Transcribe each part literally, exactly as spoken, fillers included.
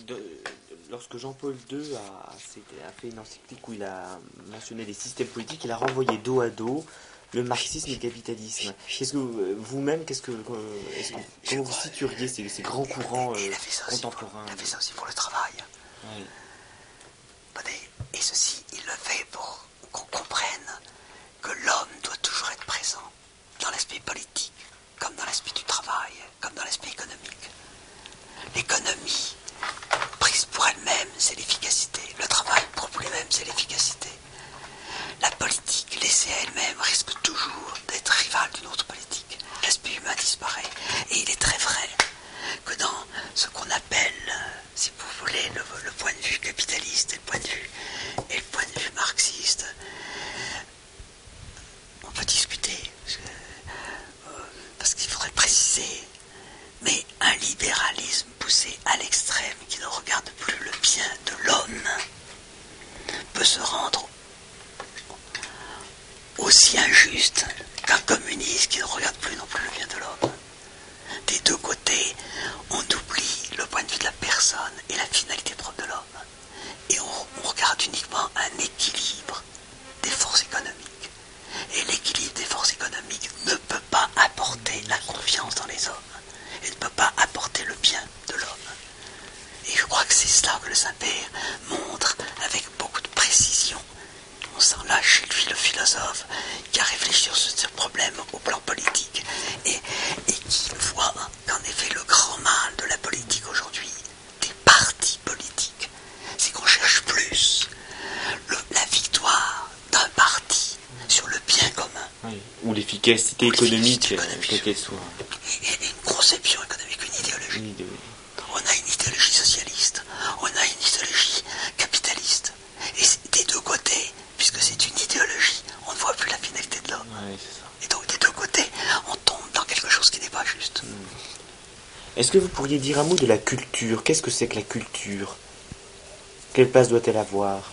de, lorsque Jean-Paul deux a, a fait une encyclique où il a mentionné les systèmes politiques, il a renvoyé dos à dos le marxisme et le capitalisme. Qu'est-ce que vous-même, qu'est-ce que, est-ce que comment vous situeriez ces, ces grands courants euh, contemporains? Il a fait ça aussi pour le travail. Oui. Et ceci, il le fait pour qu'on comprenne que l'homme doit toujours être présent dans l'aspect politique, comme dans l'aspect du travail, comme dans l'aspect économique. L'économie, prise pour elle-même, c'est l'efficacité. Le travail, pour lui-même, c'est l'efficacité. La politique, laissée à elle-même, risque toujours d'être rivale d'une autre politique. L'aspect humain disparaît. Et il est très vrai que dans ce qu'on appelle, si vous voulez, le, le point de vue capitaliste et le point de vue, et le point de vue marxiste, on peut discuter, parce, que, euh, parce qu'il faudrait préciser, mais un libéralisme poussé à l'extrême, qui ne regarde plus le bien de l'homme, peut se rendre aussi injuste qu'un communiste qui ne regarde plus non plus le bien de l'homme. Des deux côtés, on oublie le point de vue de la personne et la finalité propre de l'homme. Et on, on regarde uniquement un équilibre des forces économiques. Et l'équilibre des forces économiques ne peut pas apporter la confiance dans les hommes. Et ne peut pas apporter le bien de l'homme. Et je crois que c'est cela que le Saint-Père montre avec beaucoup de précision. On sent là chez lui le philosophe qui a réfléchi sur ce problème au plan politique et, et qui voit qu'en effet le grand mal de la politique aujourd'hui, des partis politiques, c'est qu'on cherche plus le, la victoire d'un parti sur le bien commun. Oui. Ou l'efficacité Ou économique, économique. quelle qu'elle soit. Et, et une conception économique, une idéologie. Une idéologie. On a une idéologie socialiste, on a une idéologie capitaliste. Et des deux côtés, puisque c'est une idéologie, on ne voit plus la finalité de l'homme. Ouais, c'est ça. Et donc des deux côtés, on tombe dans quelque chose qui n'est pas juste. Mmh. Est-ce que vous pourriez dire un mot de la culture? Qu'est-ce que c'est que la culture? Quelle place doit-elle avoir?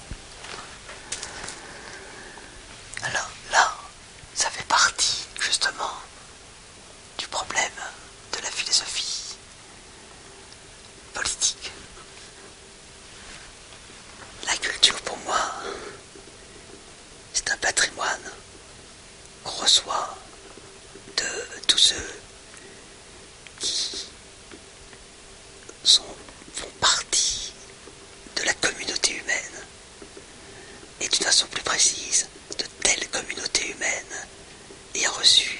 Alors là, ça fait partie justement du problème de la philosophie politique. La culture pour moi, c'est un patrimoine qu'on reçoit de tous ceux qui sont, font partie de la communauté humaine, et d'une façon plus précise, de telle communauté humaine ayant reçu,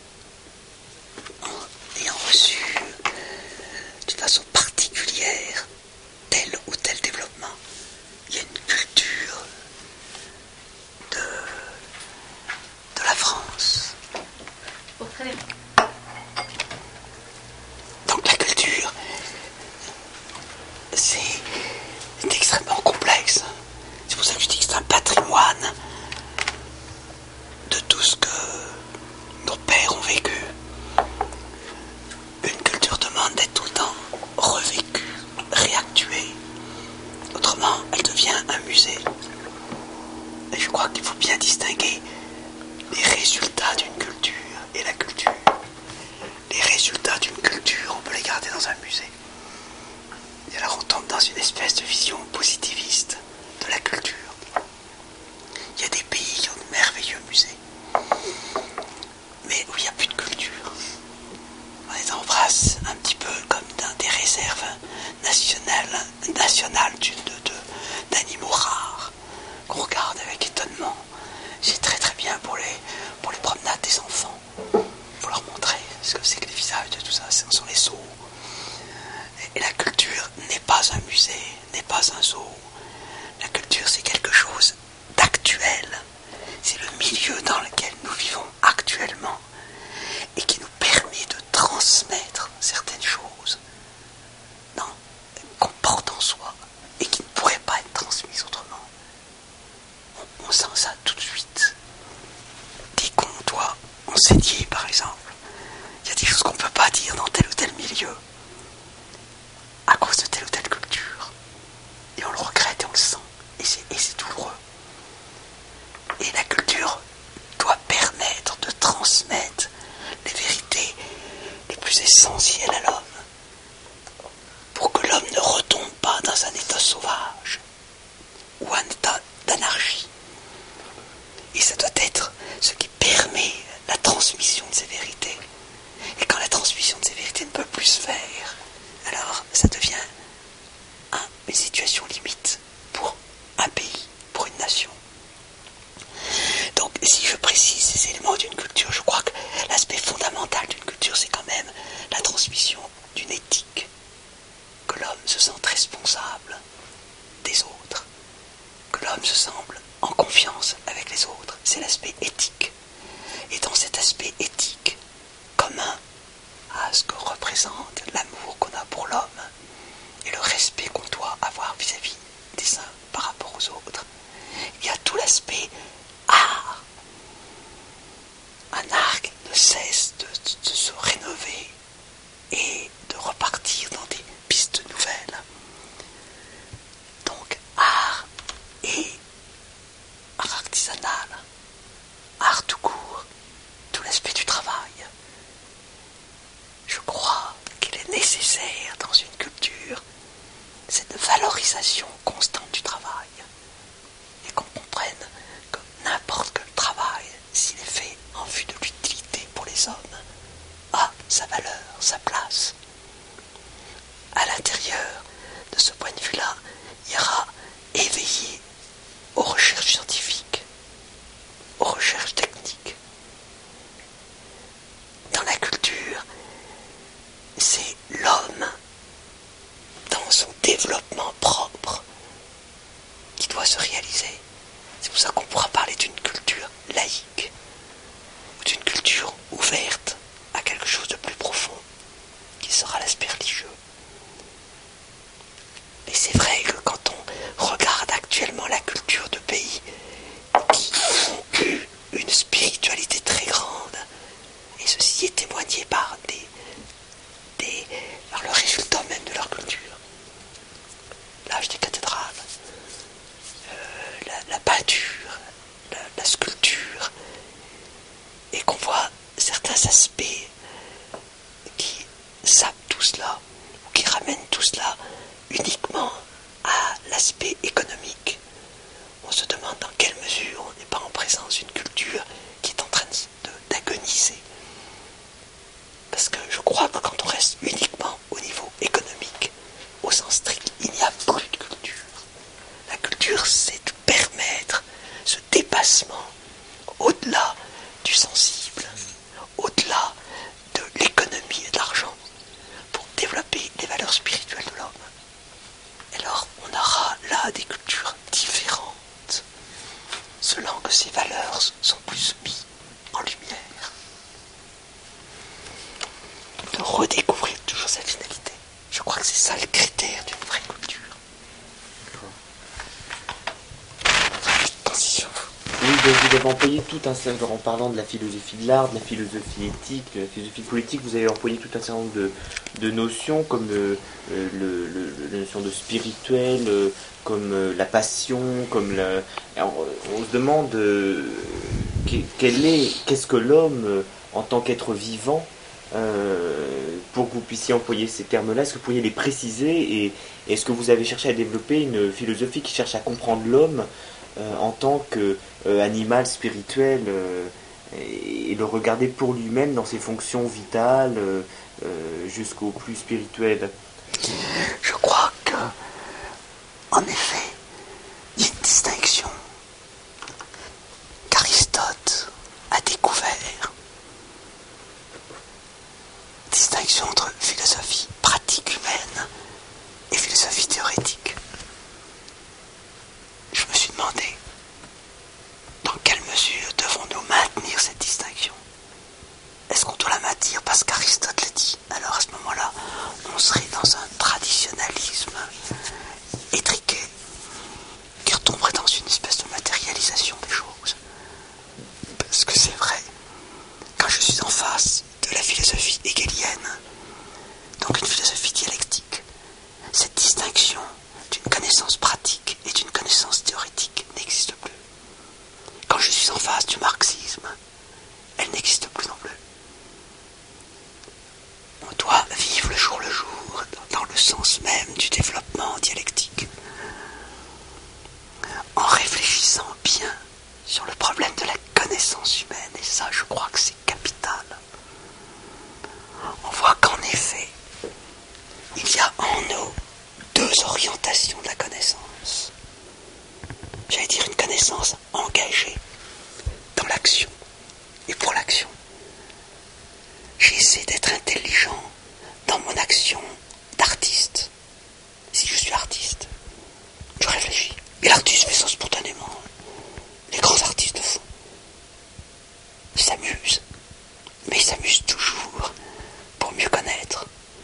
en, ayant reçu d'une façon particulière tel ou tel développement. Il y a une culture de, de la France. Oh, très bien. Donc la culture, c'est, c'est extrêmement complexe. C'est pour ça que je dis que c'est un patrimoine de tout ce que nos pères ont vécu. Une culture demande d'être tout le temps revécue, réactuée. Autrement, elle devient un musée. Et je crois qu'il faut bien distinguer les résultats d'une culture et la culture. Les résultats d'une culture, on peut les garder dans un musée. Et alors on tombe dans une espèce de vision positiviste de la culture. Il y a des pays qui ont de merveilleux musées, mais où il n'y a plus de culture. On est en brasse un petit peu comme dans des réserves nationales, nationales d'une, de, de, d'animaux rares, qu'on regarde avec étonnement. C'est très très bien pour les, pour les promenades des enfants. Il faut leur montrer ce que c'est que les visages de tout ça, ce sont les zoos. Et, et la culture n'est pas un musée, n'est pas un zoo. La culture, c'est quelque chose d'actuel. C'est le milieu dans lequel nous vivons actuellement et qui nous permet de transmettre certaines choses, non, qu'on porte en soi et qui ne pourraient pas être transmises autrement. On, on sent ça tout de suite. Dès qu'on doit enseigner, par exemple, il y a des choses qu'on ne peut pas dire dans tel ou tel milieu à cause de telle ou telle culture. Et on le regrette et on le sent. Et c'est, et c'est douloureux. Et la culture doit permettre de transmettre les vérités les plus essentielles à l'homme, pour que l'homme ne retombe pas représente l'amour qu'on a pour l'homme et le respect qu'on doit avoir vis-à-vis des uns par rapport aux autres. Il y a tout l'aspect art. Un art qui ne cesse de, de se rénover et de repartir dans des pistes nouvelles. Donc art et art artisanal, art tout court, tout l'aspect du travail. Je crois qu'il est nécessaire dans une culture cette valorisation constante du travail et qu'on comprenne que n'importe quel travail, s'il est fait en vue de l'utilité pour les hommes, a sa valeur, sa place. À l'intérieur de ce point de vue-là, il ira éveiller aux recherches scientifiques, aux recherches techniques. Dans la culture, c'est l'homme, dans son développement propre, qui doit se réaliser. C'est pour ça qu'on pourra parler d'une culture laïque, ou d'une culture ouverte à quelque chose de plus profond, qui sera l'aspect religieux. Et c'est vrai que quand on regarde actuellement la culture de pays qui ont eu une spiritualité très grande, et ceci est témoigné par des, des par le résultat même de leur culture. L'âge des cathédrales, euh, la, la peinture, la, la sculpture, et qu'on voit certains aspects qui sapent tout cela, ou qui ramènent tout cela uniquement à l'aspect économique. On se demande dans quelle mesure on n'est pas en présence d'une culture qui est en train de, d'agoniser. Parce que je crois que quand on reste uniquement au niveau économique, au sens strict, il n'y a plus de culture. La culture, c'est de permettre ce dépassement au-delà du sensible, au-delà de l'économie et de l'argent, pour développer les valeurs spirituelles de l'homme. Et alors, on aura là des cultures différentes, selon que ces valeurs sont plus mises en lumière. De redécouvrir toujours cette finalité. Je crois que c'est ça le critère d'une vraie culture. Transition. Oui, donc vous avez employé tout un certain nombre, en parlant de la philosophie de l'art, de la philosophie éthique, de la philosophie politique, vous avez employé tout un certain nombre de, de notions, comme le, le, le, la notion de spirituel, euh, comme euh, la passion, comme la... Alors, on se demande euh, quel est, qu'est-ce que l'homme, euh, en tant qu'être vivant, euh, pour que vous puissiez employer ces termes-là, est-ce que vous pourriez les préciser, et est-ce que vous avez cherché à développer une philosophie qui cherche à comprendre l'homme euh, en tant qu'animal euh, spirituel euh, et, et le regarder pour lui-même dans ses fonctions vitales euh, euh, jusqu'au plus spirituel? Je crois que, en effet, il y a une distinction qu'Aristote a découvert. Distinction entre philosophie pratique humaine et philosophie théorétique. Je me suis demandé dans quelle mesure devons-nous maintenir cette distinction. Est-ce qu'on doit la maintenir parce qu'Aristote l'a dit? Alors à ce moment-là, on serait dans un traditionnalisme étriqué qui retomberait dans une espèce de matérialisation des choses. Parce que c'est vrai, quand je suis en face de la philosophie hegelienne, donc une philosophie dialectique, cette distinction d'une connaissance pratique et d'une connaissance théorétique n'existe plus. Quand je suis en face du marxisme, elle n'existe plus non plus. On doit vivre le jour le jour, dans le sens même du développement dialectique, en réfléchissant bien sur le problème de la connaissance humaine, et ça, je crois que c'est capital. On voit qu'en effet, il y a en nous deux orientations de la connaissance. J'allais dire une connaissance engagée dans l'action et pour l'action. J'essaie d'être intelligent dans mon action d'artiste. Si je suis artiste, je réfléchis. Et l'artiste fait ça spontanément. Les grands artistes le font. Ils s'amusent. Mais ils s'amusent toujours pour mieux connaître,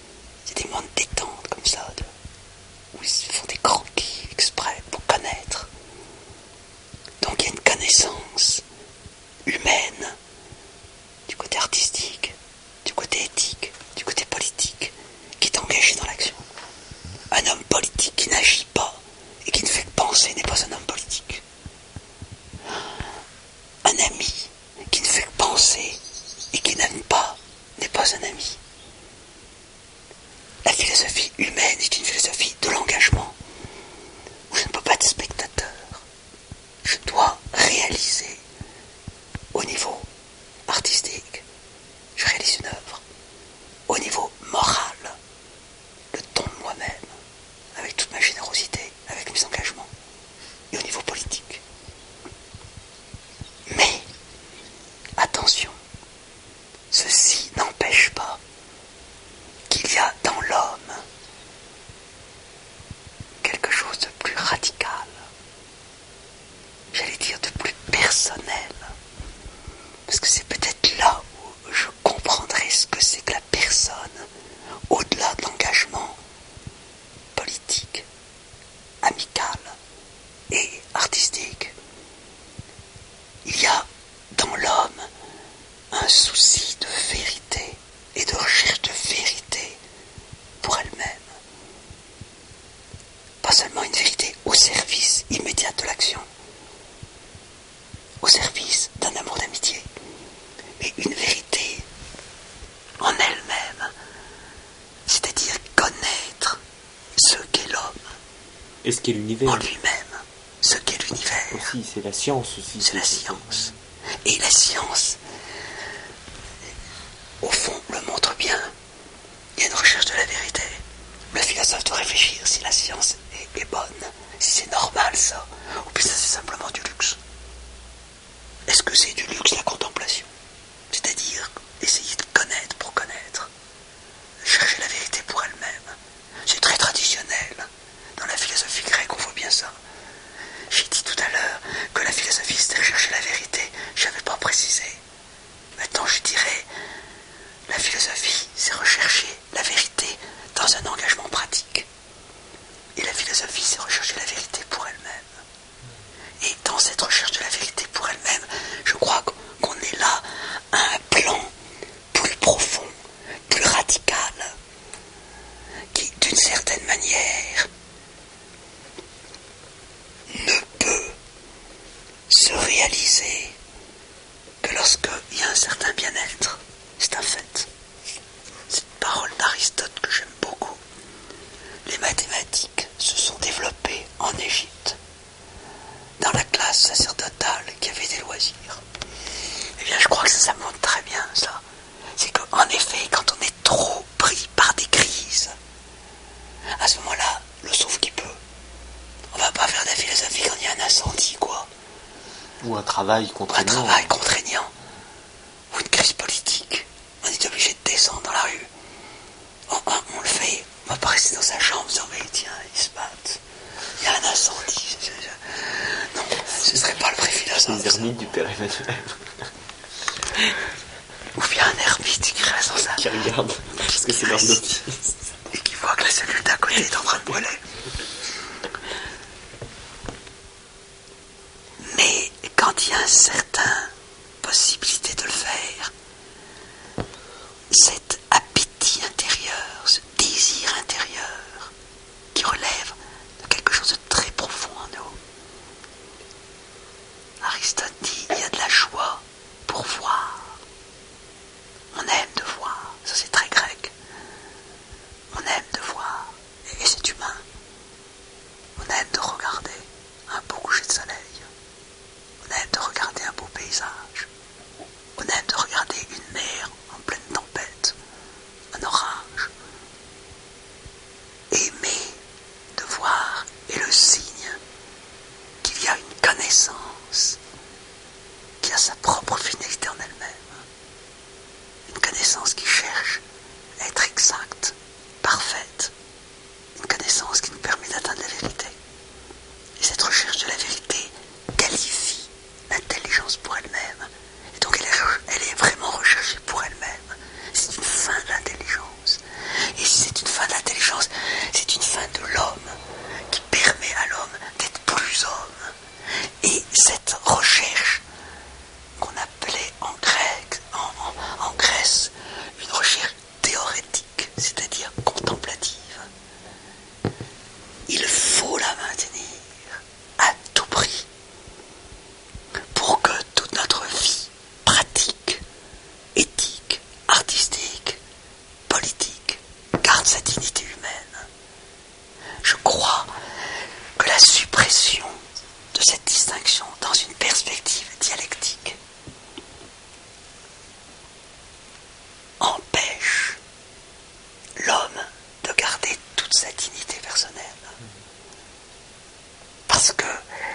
Et ce qu'est l'univers. en lui-même ce qu'est l'univers. Aussi, c'est la science aussi. C'est la science. Et la science, au fond, le montre bien. Il y a une recherche de la vérité. Le philosophe doit réfléchir si la science est, est bonne, si c'est normal ça, ou bien ça c'est simplement du luxe. Est-ce que c'est du luxe la contemplation? C'est-à-dire essayer de connaître pour connaître, chercher la vérité pour elle-même. C'est très traditionnel. Dans la philosophie grecque, on voit bien ça. J'ai dit tout à l'heure que la philosophie c'était rechercher la vérité. Je n'avais pas précisé. Maintenant je dirais, la philosophie c'est rechercher la vérité dans un engagement pratique. Et la philosophie c'est rechercher la vérité pour elle-même. Et dans cette recherche de la vérité pour elle-même, je crois qu'on est là à un plan plus profond, plus radical, qui d'une certaine manière ne peut se réaliser que lorsqu'il y a un certain bien-être. C'est un fait. C'est une parole d'Aristote que j'aime beaucoup. Les mathématiques se sont développées en Égypte, dans la classe sacerdotale qui avait des loisirs. Eh bien, je crois que ça, ça montre très bien ça. C'est qu'en effet, quand on est trop pris par des crises, à ce moment-là, le sauve qui peut. On va pas faire de la philosophie quand il y a un incendie, quoi. Ou un travail contraignant. Un travail contraignant. Ou une crise politique. On est obligé de descendre dans la rue. On, on, on le fait. On va pas rester dans sa chambre en disant, mais tiens, ils se battent. Il y a un incendie. Non, ce serait pas le vrai philosophe. Les ermites du Père Emmanuel. Ou bien un ermite qui reste dans sa... Qui regarde, parce que c'est leur notice. Et qui voit que la cellule d'à côté est en train de brûler. Mais quand il y a une certaine possibilité de le faire, cet appétit intérieur, ce désir intérieur, qui relève de quelque chose de très profond en nous. Aristote dit, il y a de la joie pour voir. On aime de voir, ça c'est très grec. On aime de voir, et c'est humain. On aime de regarder un beau coucher de soleil. On aime de regarder un beau paysage. On aime de regarder une mer en pleine tempête, un orage. Aimer de voir est le signe qu'il y a une connaissance qui a sa propre finalité en elle-même. Une connaissance qui cherche à être exacte, parfaite. Une connaissance qui nous permet d'atteindre la vérité. Et cette recherche de la vérité qualifie l'intelligence pour elle-même. Et donc elle est, elle est vraiment recherchée pour elle-même. C'est une fin de l'intelligence. Et si c'est une fin de l'intelligence, c'est une fin de l'homme qui permet à l'homme d'être plus homme. Et cette recherche qu'on appelait en grec, en, en, en Grèce, une recherche théorétique, c'est-à-dire contemplative. Il faut la maintenir à tout prix pour que toute notre vie pratique, éthique, artistique, politique garde sa dignité humaine. Je crois que la suppression de cette distinction dans une perspective dialectique empêche l'homme de garder toute sa dignité personnelle. Parce que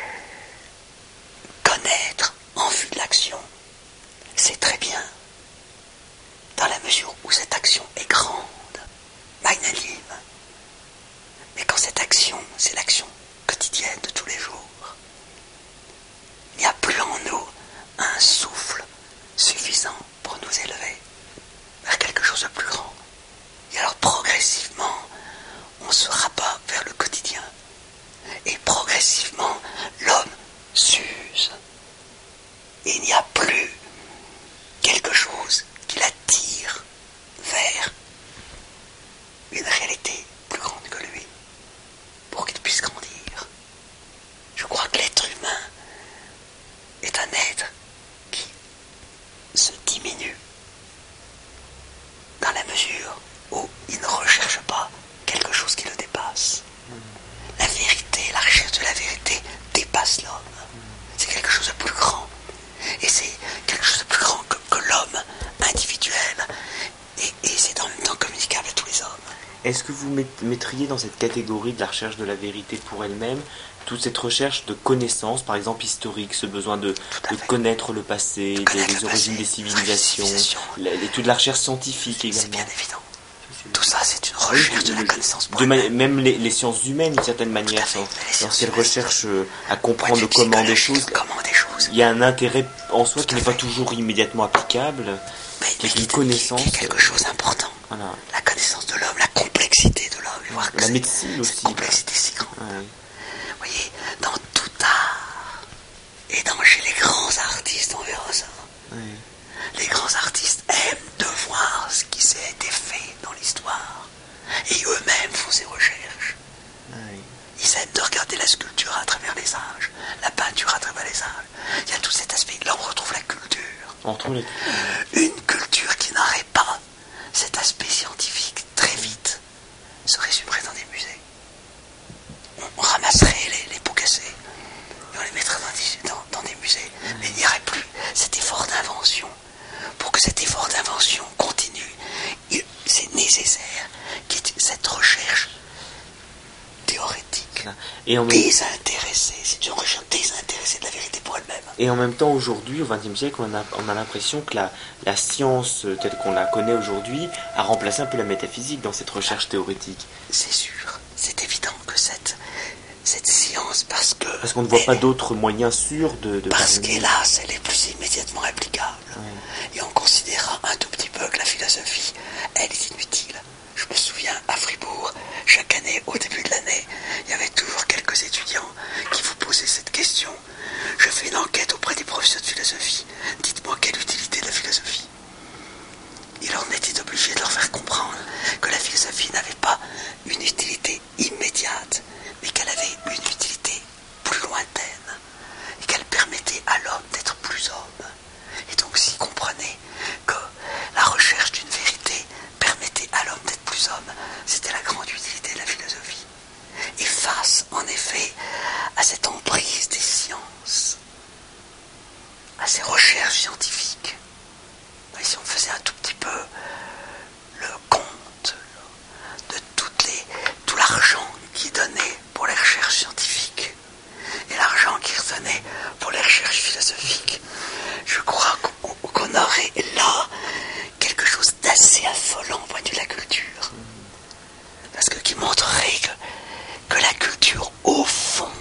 connaître en vue de l'action, c'est très bien, dans la mesure où cette action est grande, magnanime. Mais quand cette action, c'est l'action quotidienne de tous les jours, il n'y a plus en nous un souffle suffisant pour nous élever vers quelque chose de plus grand. Et alors progressivement, on se rabat vers le quotidien. Et progressivement, l'homme s'use. Et il n'y a plus quelque chose qui l'attire vers une réalité plus grande que lui, pour qu'il puisse grandir. Je crois que l'être humain est un être qui se diminue Est-ce que vous met- mettriez dans cette catégorie de la recherche de la vérité pour elle-même toute cette recherche de connaissances, par exemple historique, ce besoin de, de connaître le passé, de des, connaître les le origines passé, des civilisations, civilisations. la- et toute la recherche scientifique C'est également? bien évident. Tout ça, c'est une Ah oui, recherche de la le- connaissance pour de ma- elle-même. Même les, les sciences humaines, d'une certaine manière, fait, sont- les sciences lorsqu'elles humaines. recherchent euh, à Point comprendre de vue comment des psychologique, choses, comment des choses. il y a un intérêt en soi Tout qui à n'est pas fait. toujours immédiatement applicable, Mais, qui mais est qui, une qui- connaissance. qui est quelque chose d'important. Voilà. La connaissance de l'homme, la complexité de l'homme. Et voir que La c'est- médecine aussi. cette complexité si grande. Ouais. Vous voyez, dans tout art, et dans, chez les grands artistes, on verra ça. Ouais. Les grands artistes aiment de voir ce qui s'est été fait dans l'histoire. Et eux-mêmes font ces recherches. Ouais. Ils aiment de regarder la sculpture à travers les âges, la peinture à travers les âges. Il y a tout cet aspect. Là, on retrouve la culture. On retrouve les... Une culture qui n'aurait pas cet aspect scientifique très vite se résumerait dans des musées. On, on ramasserait les, les pots cassés et on les mettrait dans des, dans, dans des musées. Mais il n'y aurait plus cet effort d'invention. Pour que cet effort d'invention continue, il- c'est nécessaire qu'il y ait cette recherche théorétique, Et en, même... désintéressée. C'est une recherche désintéressée de la vérité pour elle-même. et en même temps, aujourd'hui, au vingtième siècle, on a, on a l'impression que la, la science, euh, telle qu'on la connaît aujourd'hui, a remplacé un peu la métaphysique dans cette recherche théorétique. C'est sûr, c'est évident que cette, cette science, parce que... Parce qu'on ne voit elle pas est- d'autres moyens sûrs de... de Parce parvenir. qu'hélas, elle est plus immédiatement applicable. Ouais. Et on considérera un tout petit peu que la philosophie, elle est inutile. Je me souviens, à Fribourg, chaque année, au début de l'année, il y avait toujours quelques étudiants qui vous posaient cette question. Je fais une enquête auprès des professeurs de philosophie. Dites-moi quelle utilité de la philosophie. Et là, on était obligé de leur faire comprendre que la philosophie n'avait pas une utilité immédiate, mais qu'elle avait une utilité plus lointaine, et qu'elle permettait à l'homme d'être plus homme. Et donc, s'ils comprenaient que la recherche d'une vérité permettait à l'homme d'être plus homme, c'était la grande utilité de la philosophie. Et face, en effet, à cette emprise des sciences, à ces recherches scientifiques, et si on faisait un tout petit peu le compte de toutes les, tout l'argent qui est donné pour les recherches scientifiques et l'argent qui est donné pour les recherches philosophiques, je crois qu'on, qu'on aurait là quelque chose d'assez affolant au point de vue de la culture. Parce que qui montrerait que, que la culture, au fond,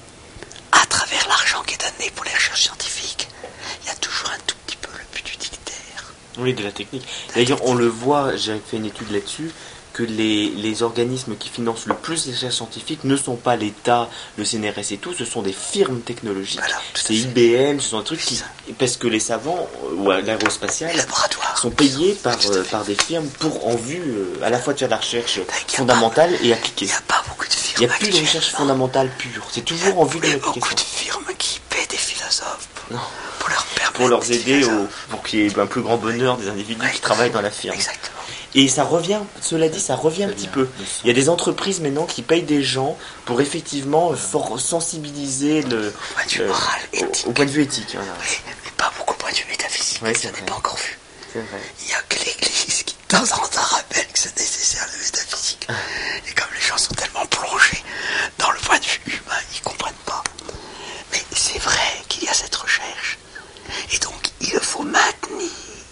à travers l'argent qui est donné pour les recherches scientifiques, il y a toujours un tout petit peu le but utilitaire. Oui, de la technique. D'ailleurs, on le voit, j'ai fait une étude là-dessus, que les, les organismes qui financent le plus les recherches scientifiques ne sont pas l'État, le C N R S et tout, ce sont des firmes technologiques. Voilà, tout à c'est fait. I B M, ce sont des trucs qui... C'est ça. Parce que les savants, euh, ou à Les l'aérospatiale, laboratoires sont payés par, Tout à euh, fait. par des firmes pour en vue euh, à la fois de faire de la recherche y a fondamentale et Il appliquée. n'y a pas beaucoup de Il firmes n'y a plus de actuellement. recherche fondamentale pure, c'est Il y a toujours en vue de beaucoup l'application. de firmes qui paient des philosophes pour, Non. pour leur permettre Pour leur d'être aider, au, philosophes. pour qu'il y ait un plus grand bonheur des individus Ouais. qui travaillent dans la firme. Exactement. Et ça revient, cela dit, ça revient un Très petit bien, peu. le son. Il y a des entreprises maintenant qui payent des gens pour effectivement for- sensibiliser le, Au point de vue euh, moral, au, éthique. au point de vue éthique. Voilà. Oui, mais pas beaucoup au point de vue métaphysique. Ouais, Je c'est n'ai vrai. pas encore vu. C'est vrai. Il n'y a que l'Église qui, de temps en temps, rappelle que c'est nécessaire le métaphysique. Et comme les gens sont tellement plongés dans le point de vue humain, ils ne comprennent pas. Mais c'est vrai qu'il y a cette recherche. Et donc, il faut maintenir,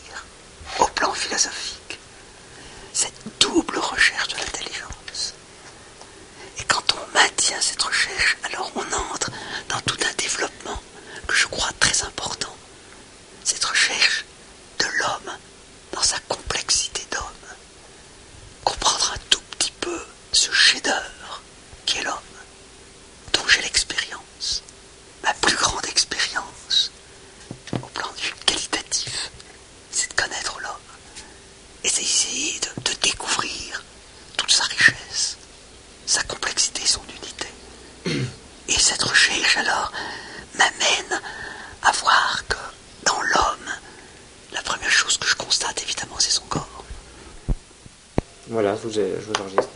au plan philosophique, cette double recherche de l'intelligence. Et quand on maintient cette recherche, alors on entre dans tout un développement que je crois très important. Cette recherche de l'homme dans sa complexité d'homme. Comprendre un tout petit peu ce chef-d'œuvre qui est l'homme, dont j'ai l'expérience, ma plus grande expérience, au plan de vue qualitatif, c'est de connaître l'homme et d'essayer de, de découvrir toute sa richesse, sa complexité, son unité. Et cette recherche, alors, m'amène à voir que dans l'homme, la première chose que je constate, évidemment, c'est son corps. Voilà, je vous, ai- je vous enregistre.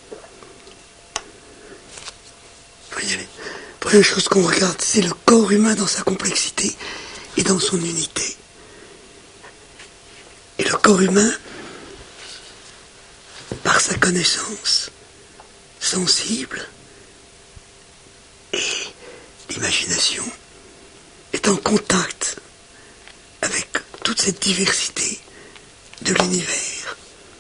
Vous voyez, la première chose qu'on regarde, c'est le corps humain dans sa complexité et dans son unité. Et le corps humain, par sa sa connaissance sensible et l'imagination est en contact avec toute cette diversité de l'univers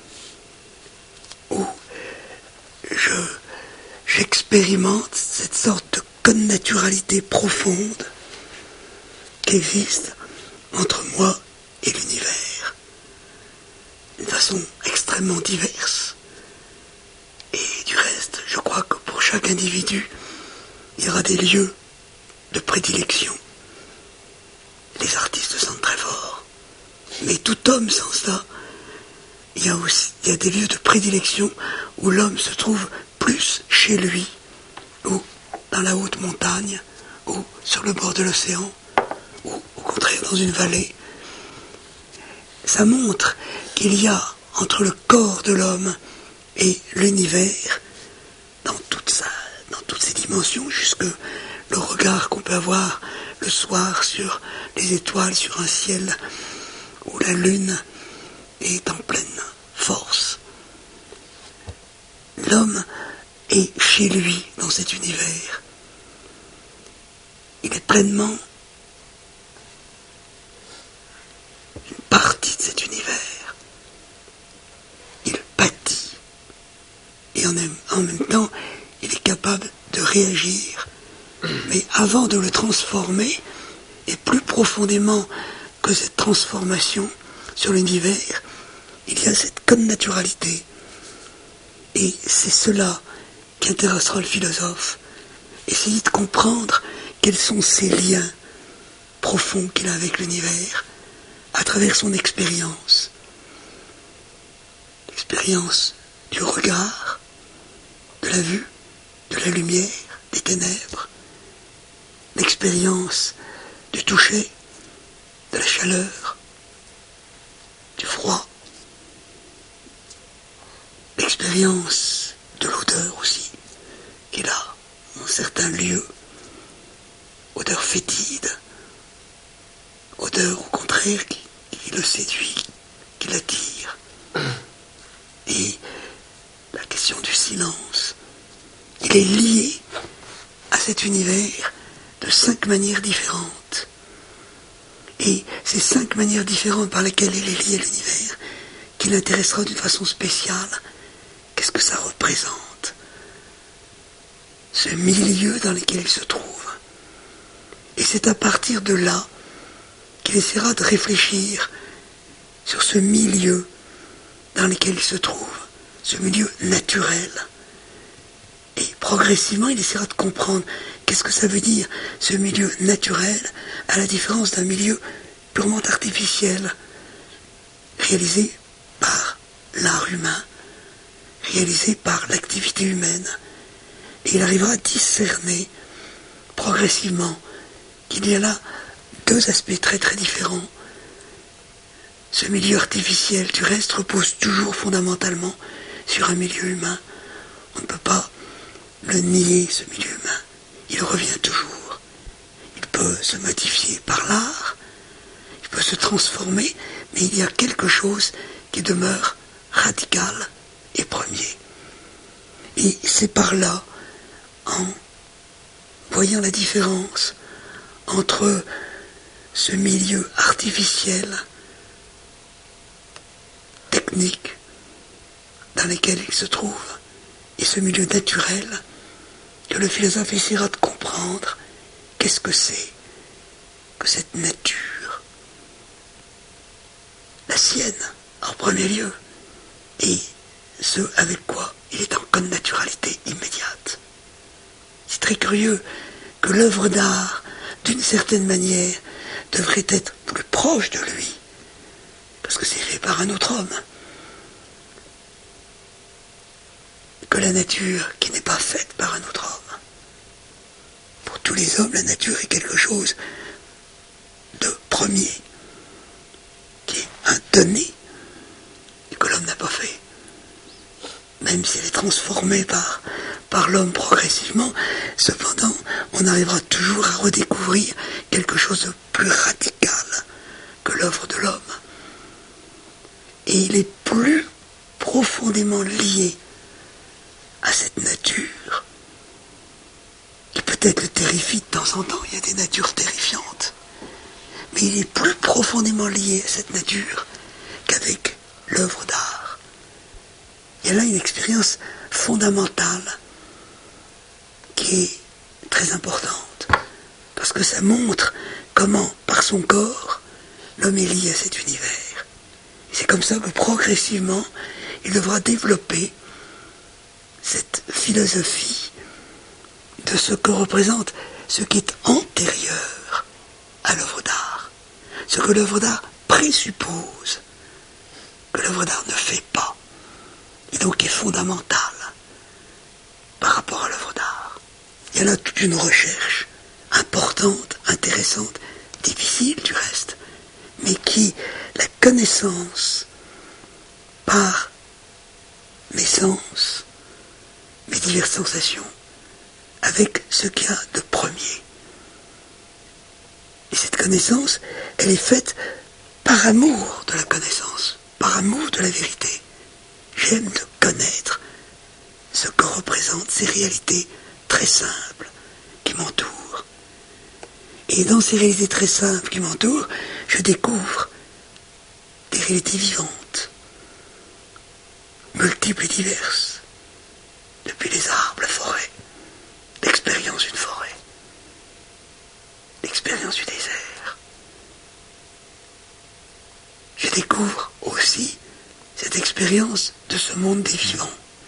où je, j'expérimente cette sorte de connaturalité profonde qui existe entre moi et l'univers, d'une façon extrêmement diverse. Et du reste, je crois que pour chaque individu, il y aura des lieux de prédilection. Les artistes sentent très fort. Mais tout homme sans ça, il y a aussi il y a des lieux de prédilection où l'homme se trouve plus chez lui, ou dans la haute montagne, ou sur le bord de l'océan, ou au contraire dans une vallée. Ça montre qu'il y a entre le corps de l'homme et l'univers, dans toute sa, dans toutes ses dimensions, jusque le regard qu'on peut avoir le soir sur les étoiles, sur un ciel où la lune est en pleine force. L'homme est chez lui dans cet univers. Il est pleinement une partie de cet univers. Il pâtit. Et en même, en même temps, il est capable de réagir. Mais avant de le transformer, et plus profondément que cette transformation sur l'univers, il y a cette connaturalité. Et c'est cela qui intéressera le philosophe. Essayer de comprendre quels sont ces liens profonds qu'il a avec l'univers à travers son expérience. L'expérience du regard, de la vue, de la lumière, des ténèbres. L'expérience du toucher, de la chaleur, du froid. L'expérience de l'odeur aussi, qu'il a dans certains lieux. Odeur fétide, odeur au contraire qui, qui le séduit, qui l'attire. Et la question du silence, il est lié à cet univers de cinq manières différentes. Et ces cinq manières différentes par lesquelles il est lié à l'univers, qui l'intéressera d'une façon spéciale, qu'est-ce que ça représente? Ce milieu dans lequel il se trouve. Et c'est à partir de là qu'il essaiera de réfléchir sur ce milieu dans lequel il se trouve, ce milieu naturel. Et progressivement, il essaiera de comprendre qu'est-ce que ça veut dire, ce milieu naturel, à la différence d'un milieu purement artificiel, réalisé par l'art humain, réalisé par l'activité humaine. Et il arrivera à discerner progressivement qu'il y a là deux aspects très très différents. Ce milieu artificiel, du reste, repose toujours fondamentalement sur un milieu humain. On ne peut pas le nier, ce milieu humain. Il revient toujours. Il peut se modifier par l'art, il peut se transformer, mais il y a quelque chose qui demeure radical et premier. Et c'est par là, en voyant la différence entre ce milieu artificiel, technique, dans lequel il se trouve, et ce milieu naturel, que le philosophe essaiera de comprendre qu'est-ce que c'est que cette nature, la sienne, en premier lieu, et ce avec quoi il est en connaturalité immédiate. C'est très curieux que l'œuvre d'art, d'une certaine manière, devrait être plus proche de lui, parce que c'est fait par un autre homme, que la nature qui n'est pas faite par un autre homme. Pour tous les hommes, la nature est quelque chose de premier, qui est un donné, et que l'homme n'a pas fait. Même si elle est transformée par, par l'homme progressivement, cependant, on arrivera toujours à redécouvrir quelque chose de plus radical que l'œuvre de l'homme. Et il est plus profondément lié à cette nature, qui peut-être le terrifie de temps en temps, il y a des natures terrifiantes, mais il est plus profondément lié à cette nature qu'avec l'œuvre d'art. Il y a là une expérience fondamentale qui est très importante, parce que ça montre comment, par son corps, l'homme est lié à cet univers. Et c'est comme ça que progressivement, il devra développer cette philosophie de ce que représente ce qui est antérieur à l'œuvre d'art, ce que l'œuvre d'art présuppose, que l'œuvre d'art ne fait pas, et donc est fondamental par rapport à l'œuvre d'art. Il y a là toute une recherche importante, intéressante, difficile du reste, mais qui, la connaissance par mes sens, mes diverses sensations, avec ce qu'il y a de premier. Et cette connaissance, elle est faite par amour de la connaissance, par amour de la vérité. J'aime de connaître ce que représentent ces réalités très simples qui m'entourent. Et dans ces réalités très simples qui m'entourent, je découvre des réalités vivantes, multiples et diverses, depuis les arbres, la forêt, l'expérience d'une forêt, l'expérience du désert. Je découvre aussi cette expérience de ce monde des vivants.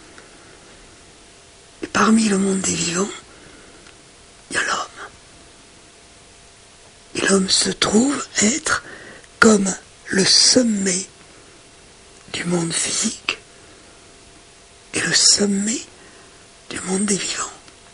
Et parmi le monde des vivants, il y a l'homme. Et l'homme se trouve être comme le sommet du monde physique et le sommet du monde des vivants.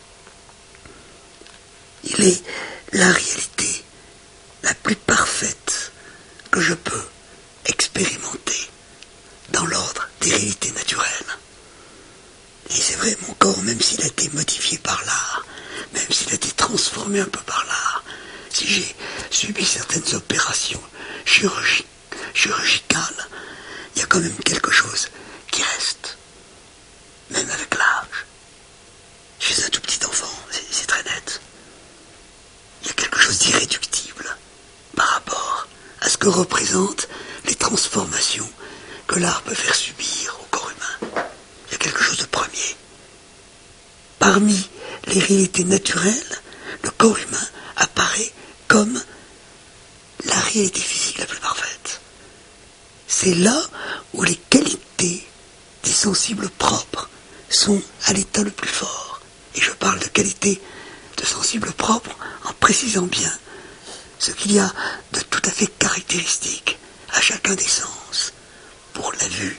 Il est la réalité la plus parfaite que je peux expérimenter dans l'ordre des réalités naturelles. Et c'est vrai, mon corps, même s'il a été modifié par l'art, même s'il a été transformé un peu par l'art, si j'ai subi certaines opérations chirurgi- chirurgicales, il y a quand même quelque chose qui reste, même avec l'âge. Chez un tout petit enfant, c'est, c'est très net. Il y a quelque chose d'irréductible par rapport à ce que représentent les transformations que l'art peut faire subir au corps humain. Il y a quelque chose de premier. Parmi les réalités naturelles, le corps humain apparaît comme la réalité physique la plus parfaite. C'est là où les qualités des sensibles propres sont à l'état le plus fort. Et je parle de qualités de sensibles propres en précisant bien ce qu'il y a de tout à fait caractéristique à chacun des sens. Pour la vue,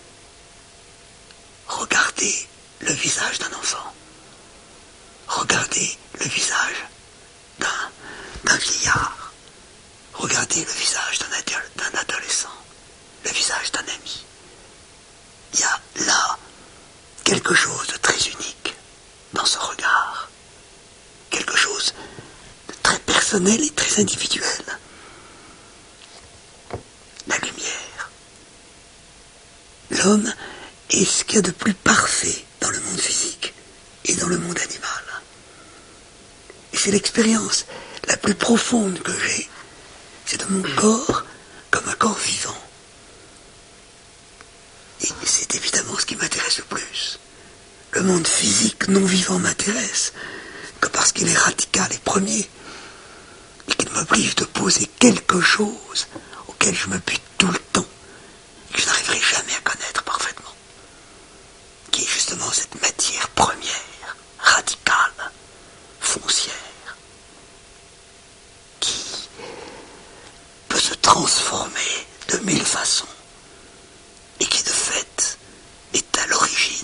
regardez le visage d'un enfant. Regardez le visage d'un, d'un vieillard. Regardez le visage d'un, adulte, d'un adolescent. Le visage d'un ami. Il y a là quelque chose de très unique dans ce regard. Quelque chose de très personnel et très individuel. La lumière. L'homme est ce qu'il y a de plus parfait dans le monde physique et dans le monde animal. Et c'est l'expérience la plus profonde que j'ai. C'est de mon corps comme un corps vivant. Et c'est évidemment ce qui m'intéresse le plus. Le monde physique non vivant m'intéresse que parce qu'il est radical et premier, et qu'il m'oblige de poser quelque chose auquel je me bute tout le temps, et que je n'arriverai jamais à connaître parfaitement, qui est justement cette matière première, radicale, foncière, qui peut se transformer de mille façons, et qui de fait est à l'origine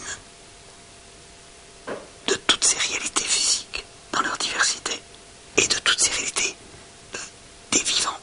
de toutes ces réalités physiques dans leur diversité et de toutes ces réalités euh, des vivants.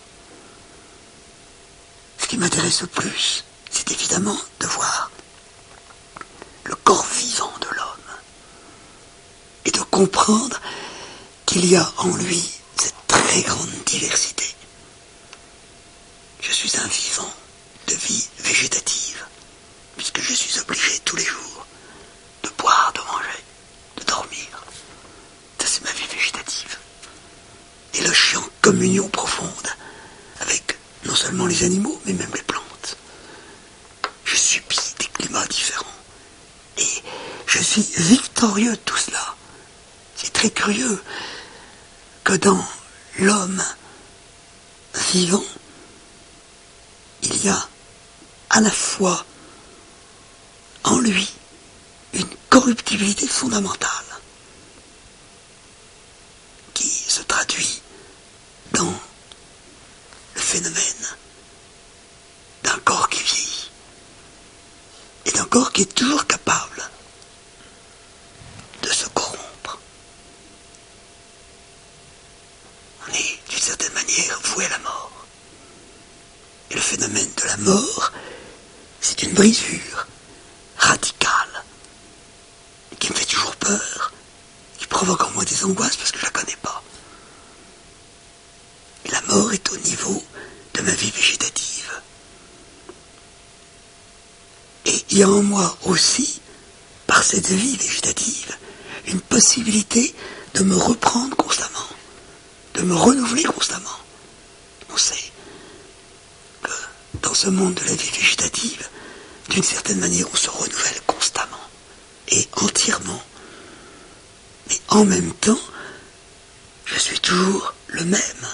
Ce qui m'intéresse le plus, c'est évidemment de voir le corps vivant de l'homme et de comprendre qu'il y a en lui cette très grande diversité. Je suis un vivant de vie végétative, puisque je je suis obligé tous les jours de boire, de manger, de dormir. Ça, c'est ma vie végétative. Et là, je suis en communion profonde avec non seulement les animaux, mais même les plantes. Je subis des climats différents. Et je suis victorieux de tout cela. C'est très curieux que dans l'homme vivant, il y a à la fois en lui une corruptibilité fondamentale qui se traduit dans le phénomène d'un corps qui vieillit et d'un corps qui est toujours capable de se corrompre. On est d'une certaine manière voué à la mort. Et le phénomène de la mort, c'est une brisure radicale qui me fait toujours peur, qui provoque en moi des angoisses parce que je la connais pas. Et la mort est au niveau de ma vie végétative. Et il y a en moi aussi, par cette vie végétative, une possibilité de me reprendre constamment, de me renouveler constamment. On sait que dans ce monde de la vie végétative, d'une certaine manière, on se renouvelle constamment et entièrement. Mais en même temps, je suis toujours le même.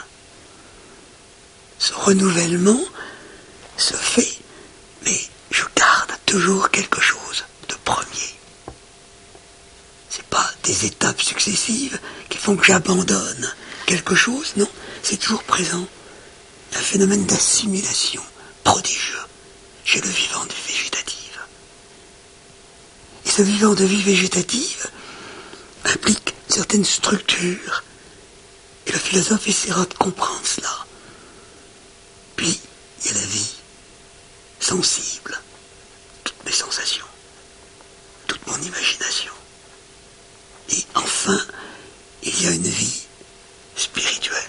Ce renouvellement se fait, mais je garde toujours quelque chose de premier. C'est pas des étapes successives qui font que j'abandonne quelque chose, non, c'est toujours présent. Il y a un phénomène d'assimilation prodigieux chez le vivant de vie végétative. Et ce vivant de vie végétative implique certaines structures. Et le philosophe essaiera de comprendre cela. Puis, il y a la vie sensible, toutes mes sensations, toute mon imagination. Et enfin, il y a une vie spirituelle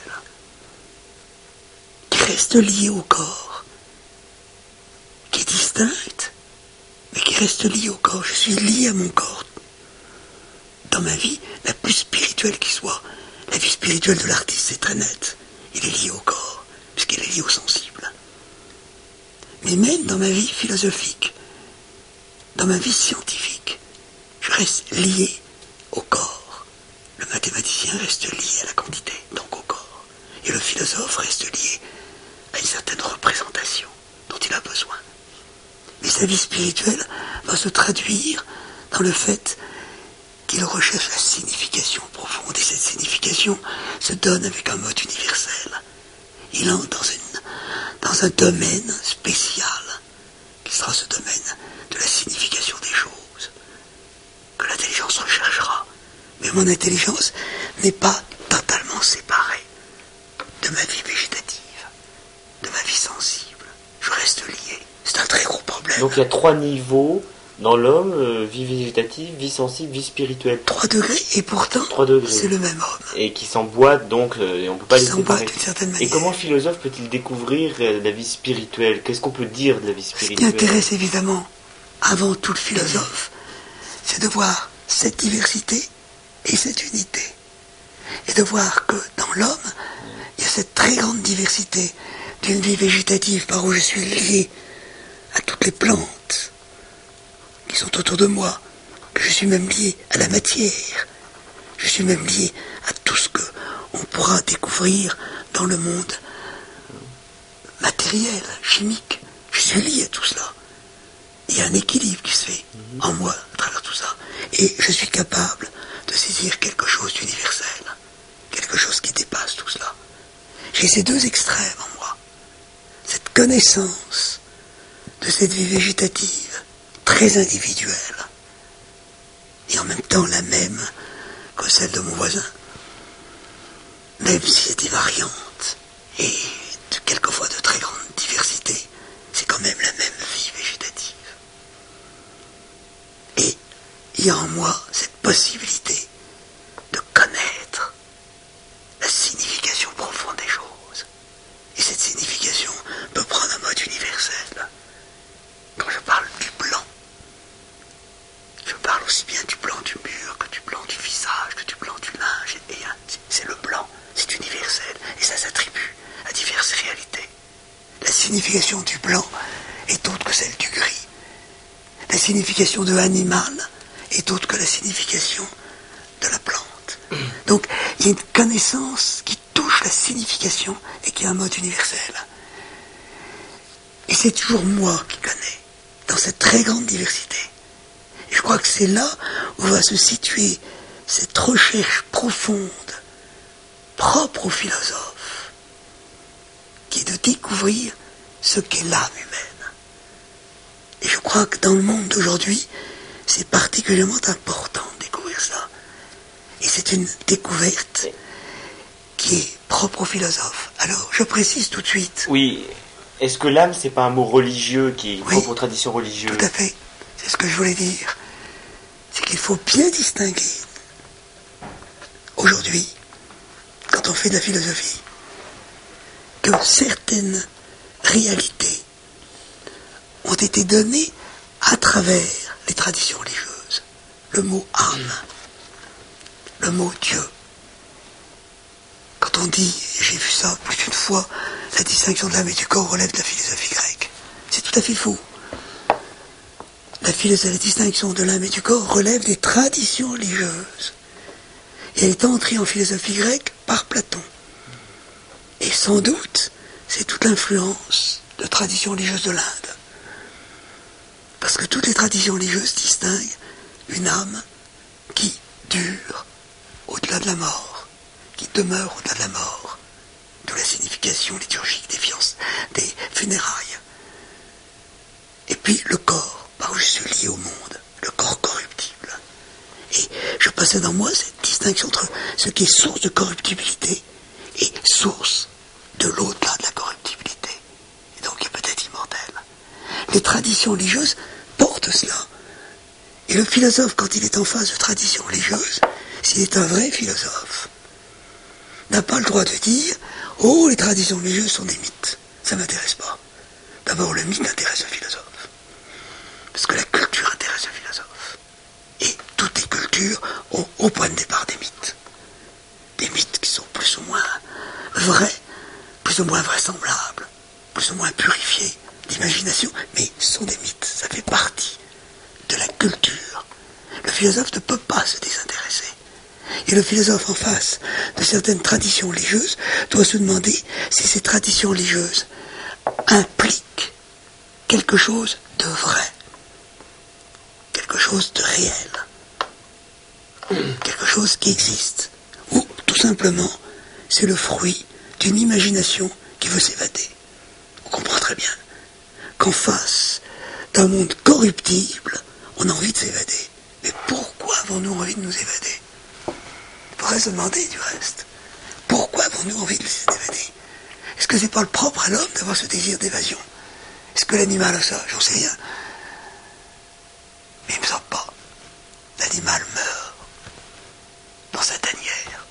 qui reste liée au corps, qui est distincte, mais qui reste liée au corps. Je suis lié à mon corps. Dans ma vie, la plus spirituelle qui soit, la vie spirituelle de l'artiste, c'est très net. Il est lié au corps, puisqu'il est lié au sensible. Mais même dans ma vie philosophique, dans ma vie scientifique, je reste lié au corps. Le mathématicien reste lié à la quantité, donc au corps. Et le philosophe reste lié à une certaine représentation dont il a besoin. Mais sa vie spirituelle va se traduire dans le fait qu'il recherche la signification profonde. Et cette signification se donne avec un mode universel. Il entre dans, une, dans un domaine spécial, qui sera ce domaine de la signification des choses, que l'intelligence recherchera. Mais mon intelligence n'est pas totalement séparée de ma vie végétative, de ma vie sensible. Je reste lié. C'est un très gros problème. Donc il y a trois niveaux dans l'homme, euh, vie végétative, vie sensible, vie spirituelle. Trois degrés, et pourtant, c'est le même homme. Et qui s'emboîtent, donc euh, et on ne peut pas Qui les séparer. d'une certaine manière. Et comment le philosophe peut-il découvrir euh, la vie spirituelle? Qu'est-ce qu'on peut dire de la vie spirituelle? Ce qui intéresse évidemment, avant tout le philosophe, c'est de voir cette diversité et cette unité. Et de voir que dans l'homme, il y a cette très grande diversité d'une vie végétative par où je suis lié à toutes les plantes qui sont autour de moi, que je suis même lié à la matière, je suis même lié à tout ce que on pourra découvrir dans le monde matériel, chimique. Je suis lié à tout cela. Il y a un équilibre qui se fait en moi à travers tout ça. Et je suis capable de saisir quelque chose d'universel, quelque chose qui dépasse tout cela. J'ai ces deux extrêmes en moi. Cette connaissance de cette vie végétative, très individuelle, et en même temps la même que celle de mon voisin, même s'il y a des variantes, et de, quelquefois de très grande diversité, c'est quand même la même vie végétative. Et il y a en moi cette possibilité de connaître la signification profonde des choses. Et cette signification peut prendre un mode universel. Quand je parle du blanc, signification du blanc est autre que celle du gris. La signification de animal est autre que la signification de la plante. Donc, il y a une connaissance qui touche la signification et qui est un mode universel. Et c'est toujours moi qui connais, dans cette très grande diversité. Et je crois que c'est là où va se situer cette recherche profonde, propre aux philosophes, qui est de découvrir ce qu'est l'âme humaine. Et je crois que dans le monde d'aujourd'hui, c'est particulièrement important de découvrir ça. Et c'est une découverte qui est propre aux philosophes. Alors, je précise tout de suite. Oui, est-ce que l'âme, c'est pas un mot religieux qui est Oui, propre aux traditions religieuses? Tout à fait. C'est ce que je voulais dire. C'est qu'il faut bien distinguer, aujourd'hui, quand on fait de la philosophie, que certaines réalités ont été données à travers les traditions religieuses. Le mot âme, le mot Dieu. Quand on dit, j'ai vu ça plus d'une fois, la distinction de l'âme et du corps relève de la philosophie grecque. C'est tout à fait faux. La, philosophie, la distinction de l'âme et du corps relève des traditions religieuses. Et elle est entrée en philosophie grecque par Platon. Et sans doute, c'est toute l'influence de traditions religieuses de l'Inde. Parce que toutes les traditions religieuses distinguent une âme qui dure au-delà de la mort, qui demeure au-delà de la mort, d'où la signification liturgique des fiances, des funérailles. Et puis le corps, par où je suis lié au monde, le corps corruptible. Et je passais dans moi cette distinction entre ce qui est source de corruptibilité et source de l'au-delà de la corruptibilité, et donc qui est peut-être immortel. Les traditions religieuses portent cela. Et le philosophe, quand il est en face de traditions religieuses, s'il est un vrai philosophe, n'a pas le droit de dire « Oh, les traditions religieuses sont des mythes. Ça ne m'intéresse pas. » D'abord, le mythe intéresse le philosophe. Parce que la culture intéresse le philosophe. Et toutes les cultures ont au point de départ des mythes. Des mythes qui sont plus ou moins vrais, plus ou moins vraisemblables, plus ou moins purifiés d'imagination, mais ce sont des mythes. Ça fait partie de la culture. Le philosophe ne peut pas se désintéresser. Et le philosophe en face de certaines traditions religieuses doit se demander si ces traditions religieuses impliquent quelque chose de vrai, quelque chose de réel, quelque chose qui existe, ou tout simplement c'est le fruit d'une imagination qui veut s'évader. On comprend très bien qu'en face d'un monde corruptible, on a envie de s'évader. Mais pourquoi avons-nous envie de nous évader? Il faudrait se demander du reste. Pourquoi avons-nous envie de nous évader? Est-ce que c'est pas le propre à l'homme d'avoir ce désir d'évasion? Est-ce que l'animal a ça? J'en sais rien. Mais il ne me semble pas. L'animal meurt dans sa tanière.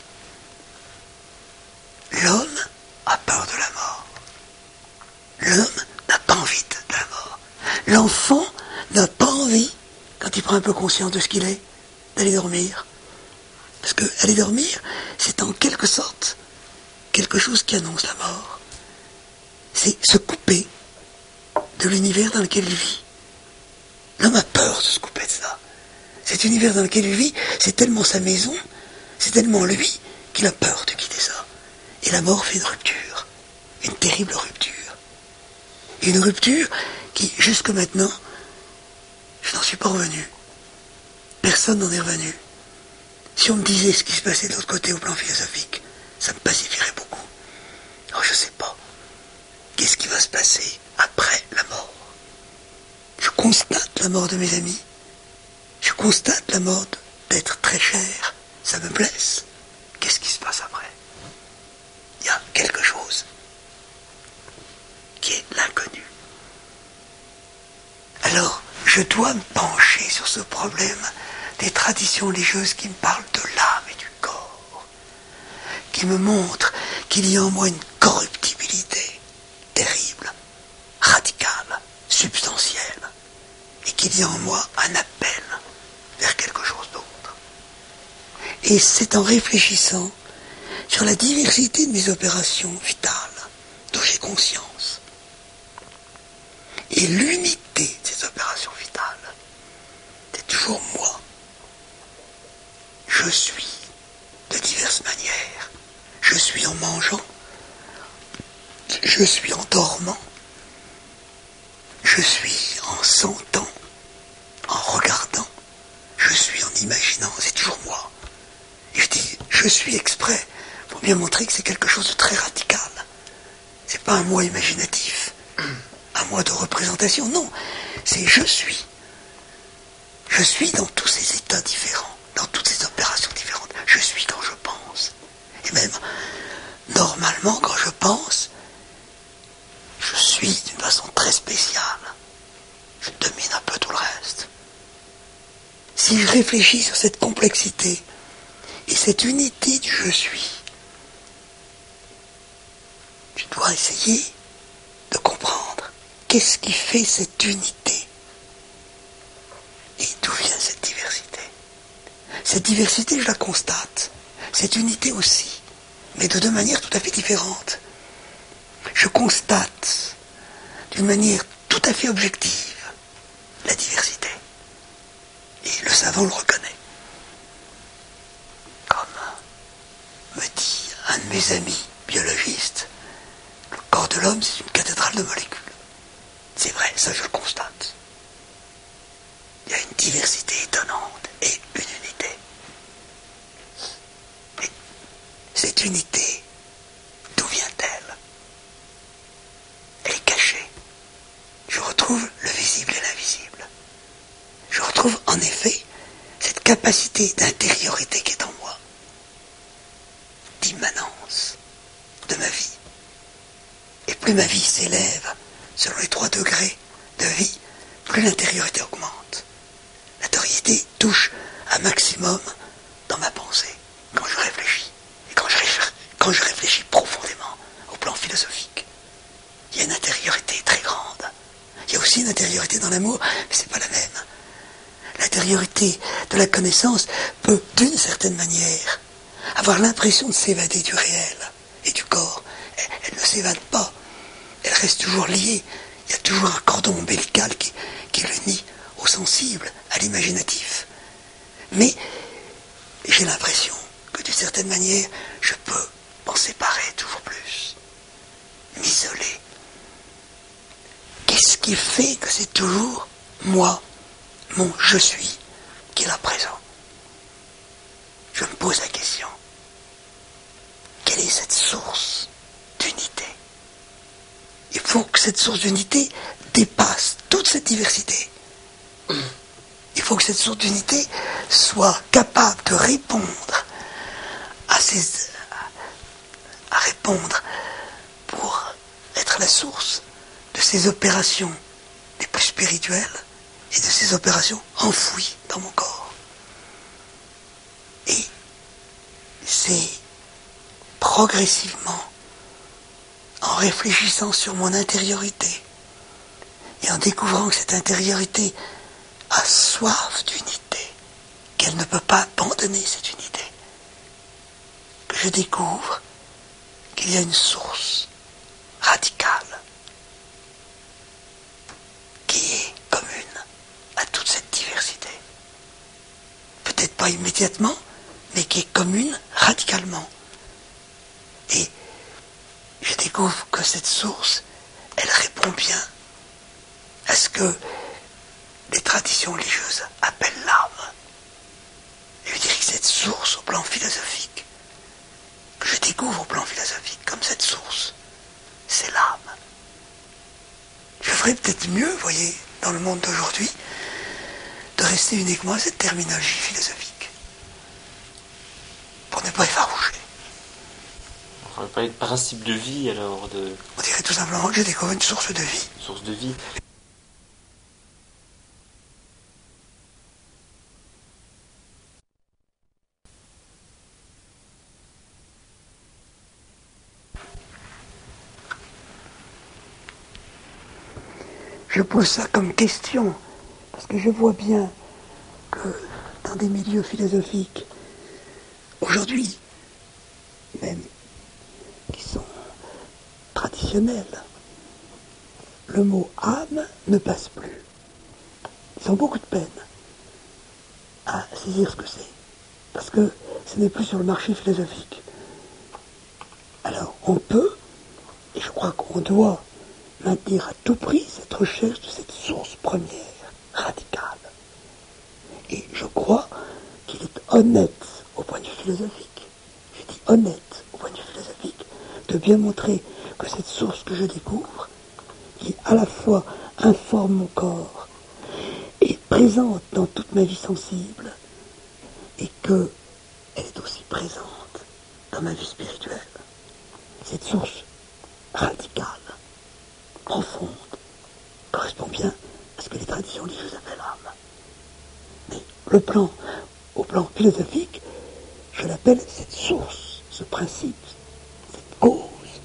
L'homme a peur de la mort. L'homme n'a pas envie de la mort. L'enfant n'a pas envie, quand il prend un peu conscience de ce qu'il est, d'aller dormir. Parce que aller dormir, c'est en quelque sorte quelque chose qui annonce la mort. C'est se couper de l'univers dans lequel il vit. L'homme a peur de se couper de ça. Cet univers dans lequel il vit, c'est tellement sa maison, c'est tellement lui, qu'il a peur de quitter ça. Et la mort fait une rupture, une terrible rupture. Une rupture qui, jusque maintenant, je n'en suis pas revenu. Personne n'en est revenu. Si on me disait ce qui se passait de l'autre côté au plan philosophique, ça me pacifierait beaucoup. Alors je ne sais pas. Qu'est-ce qui va se passer après la mort? Je constate la mort de mes amis. Je constate la mort d'être très cher. Ça me blesse. Qu'est-ce qui se passe après? Il y a quelque chose qui est l'inconnu. Alors, je dois me pencher sur ce problème des traditions religieuses qui me parlent de l'âme et du corps, qui me montrent qu'il y a en moi une corruptibilité terrible, radicale, substantielle, et qu'il y a en moi un appel vers quelque chose d'autre. Et c'est en réfléchissant sur la diversité de mes opérations vitales, dont j'ai conscience, Et l'unité de ces opérations vitales, c'est toujours moi. Je suis de diverses manières. Je suis en mangeant, je suis en dormant, je suis en sentant, en regardant, je suis en imaginant, c'est toujours moi. Et je dis, je suis exprès, pour bien montrer que c'est quelque chose de très radical. C'est pas un moi imaginatif, un moi de représentation, non, c'est je suis. Je suis dans tous ces états différents, dans toutes ces opérations différentes. Je suis quand je pense. Et même, normalement, quand je pense, je suis d'une façon très spéciale. Je domine un peu tout le reste. Si je réfléchis sur cette complexité et cette unité du je suis, je dois essayer de comprendre qu'est-ce qui fait cette unité et d'où vient cette diversité. Cette diversité, je la constate. Cette unité aussi, mais de deux manières tout à fait différentes. Je constate d'une manière tout à fait objective la diversité. Et le savant le reconnaît. Comme me dit un de mes amis biologistes, le corps de l'homme, c'est une cathédrale de molécules. C'est vrai, ça je le constate. Il y a une diversité étonnante et une unité. Et cette unité, d'où vient-elle? Elle est cachée. Je retrouve le visible et l'invisible. Je retrouve en effet cette capacité d'intériorité qui est en moi, d'immanence de ma vie. Et plus ma vie s'élève selon les trois degrés de vie, plus l'intériorité augmente. L'intériorité touche un maximum dans ma pensée, quand je réfléchis. Et quand je, réfléchis, quand je réfléchis profondément au plan philosophique, il y a une intériorité très grande. Il y a aussi une intériorité dans l'amour, mais ce n'est pas la même. L'intériorité de la connaissance peut, d'une certaine manière, avoir l'impression de s'évader du réel et du corps. Elle, elle ne s'évade pas. Elle reste toujours liée. Il y a toujours un cordon ombilical qui, qui l'unit au sensible, à l'imaginatif. Mais j'ai l'impression que d'une certaine manière, je peux m'en séparer toujours plus, m'isoler. Qu'est-ce qui fait que c'est toujours moi, mon je suis, qui est là présent? Je me pose la question. Quelle est cette source d'unité? Il faut que cette source d'unité dépasse toute cette diversité. Il faut que cette source d'unité soit capable de répondre à ces... à répondre pour être la source de ces opérations les plus spirituelles et de ces opérations enfouies dans mon corps. Et c'est progressivement, en réfléchissant sur mon intériorité et en découvrant que cette intériorité a soif d'unité, qu'elle ne peut pas abandonner cette unité, que je découvre qu'il y a une source radicale qui est commune à toute cette diversité. Peut-être pas immédiatement, mais qui est commune radicalement. Et je découvre que cette source, elle répond bien à ce que les traditions religieuses appellent l'âme. Et je dirais que cette source au plan philosophique, que je découvre au plan philosophique comme cette source, c'est l'âme. Je ferais peut-être mieux, vous voyez, dans le monde d'aujourd'hui, de rester uniquement à cette terminologie philosophique, pour ne pas effaroucher. On va parler de principe de vie, alors, de... On dirait tout simplement que je découvre une source de vie. Source de vie. Je pose ça comme question, parce que je vois bien que dans des milieux philosophiques, aujourd'hui, même, qui sont traditionnels, le mot âme ne passe plus. Ils ont beaucoup de peine à saisir ce que c'est, parce que ce n'est plus sur le marché philosophique. Alors on peut, et je crois qu'on doit maintenir à tout prix cette recherche de cette source première, radicale. Et je crois qu'il est honnête au point de vue philosophique, je dis honnête au point de vue philosophique, de bien montrer que cette source que je découvre, qui à la fois informe mon corps, est présente dans toute ma vie sensible, et qu'elle est aussi présente dans ma vie spirituelle. Cette source radicale, profonde, correspond bien à ce que les traditions religieuses appellent l'âme. Mais le plan, au plan philosophique, je l'appelle cette source, ce principe, cette cause,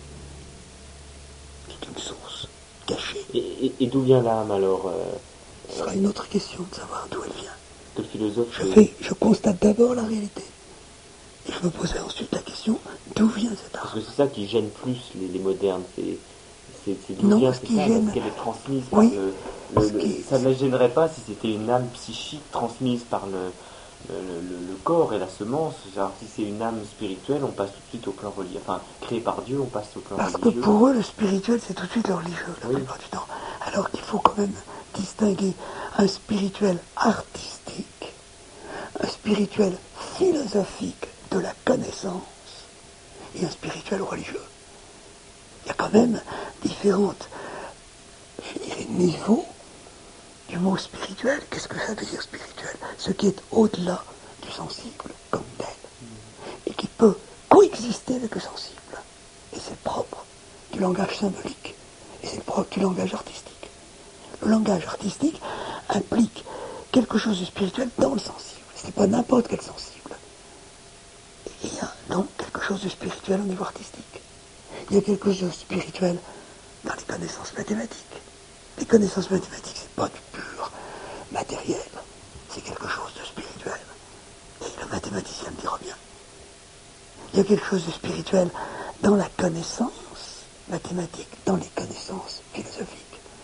qui est une source cachée. Et, et, et d'où vient l'âme alors euh, Ce sera une autre question de savoir d'où elle vient. Le philosophe. Je, fais, je constate d'abord la réalité. Et je me poserai ensuite la question, d'où vient cette âme? Parce que c'est ça qui gêne plus les, les modernes, c'est, c'est, c'est d'où non, vient ce cette qui âme, gêne... parce qu'elle est transmise oui, par le... le, le qui... Ça ne la gênerait pas si c'était une âme psychique transmise par le, le, le, le corps et la semence. Genre, si c'est une âme spirituelle, on passe tout de suite au plan religieux. Enfin, créée par Dieu, on passe au plan Parce religieux. Parce que pour eux, le spirituel, c'est tout de suite le religieux, la oui. plupart du temps. Alors qu'il faut quand même distinguer un spirituel artistique, un spirituel philosophique de la connaissance et un spirituel religieux. Il y a quand même différentes, je dirais, niveaux du mot spirituel. Qu'est-ce que ça veut dire spirituel? Ce qui est au-delà du sensible comme tel, et qui peut coexister avec le sensible. Et c'est propre du langage symbolique, et c'est propre du langage artistique. Le langage artistique implique quelque chose de spirituel dans le sensible. Ce n'est pas n'importe quel sensible. Et il y a donc quelque chose de spirituel au niveau artistique. Il y a quelque chose de spirituel dans les connaissances mathématiques. Les connaissances mathématiques, c'est pas du pur matériel. C'est quelque chose de spirituel. Et le mathématicien me dira bien. Il y a quelque chose de spirituel dans la connaissance mathématique, dans les connaissances philosophiques.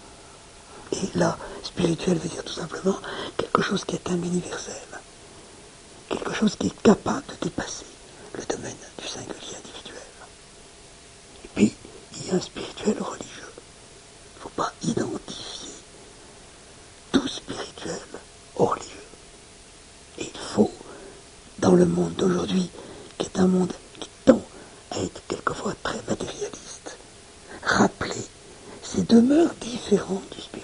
Et là, spirituel veut dire tout simplement quelque chose qui est un universel. Quelque chose qui est capable de dépasser le domaine du singulier individuel. Et puis, il y a un spirituel religieux. Il ne faut pas identifier tout spirituel au religieux. Et il faut, dans le monde d'aujourd'hui, qui est un monde qui tend à être quelquefois très matérialiste, rappeler ces demeures différentes du spirituel.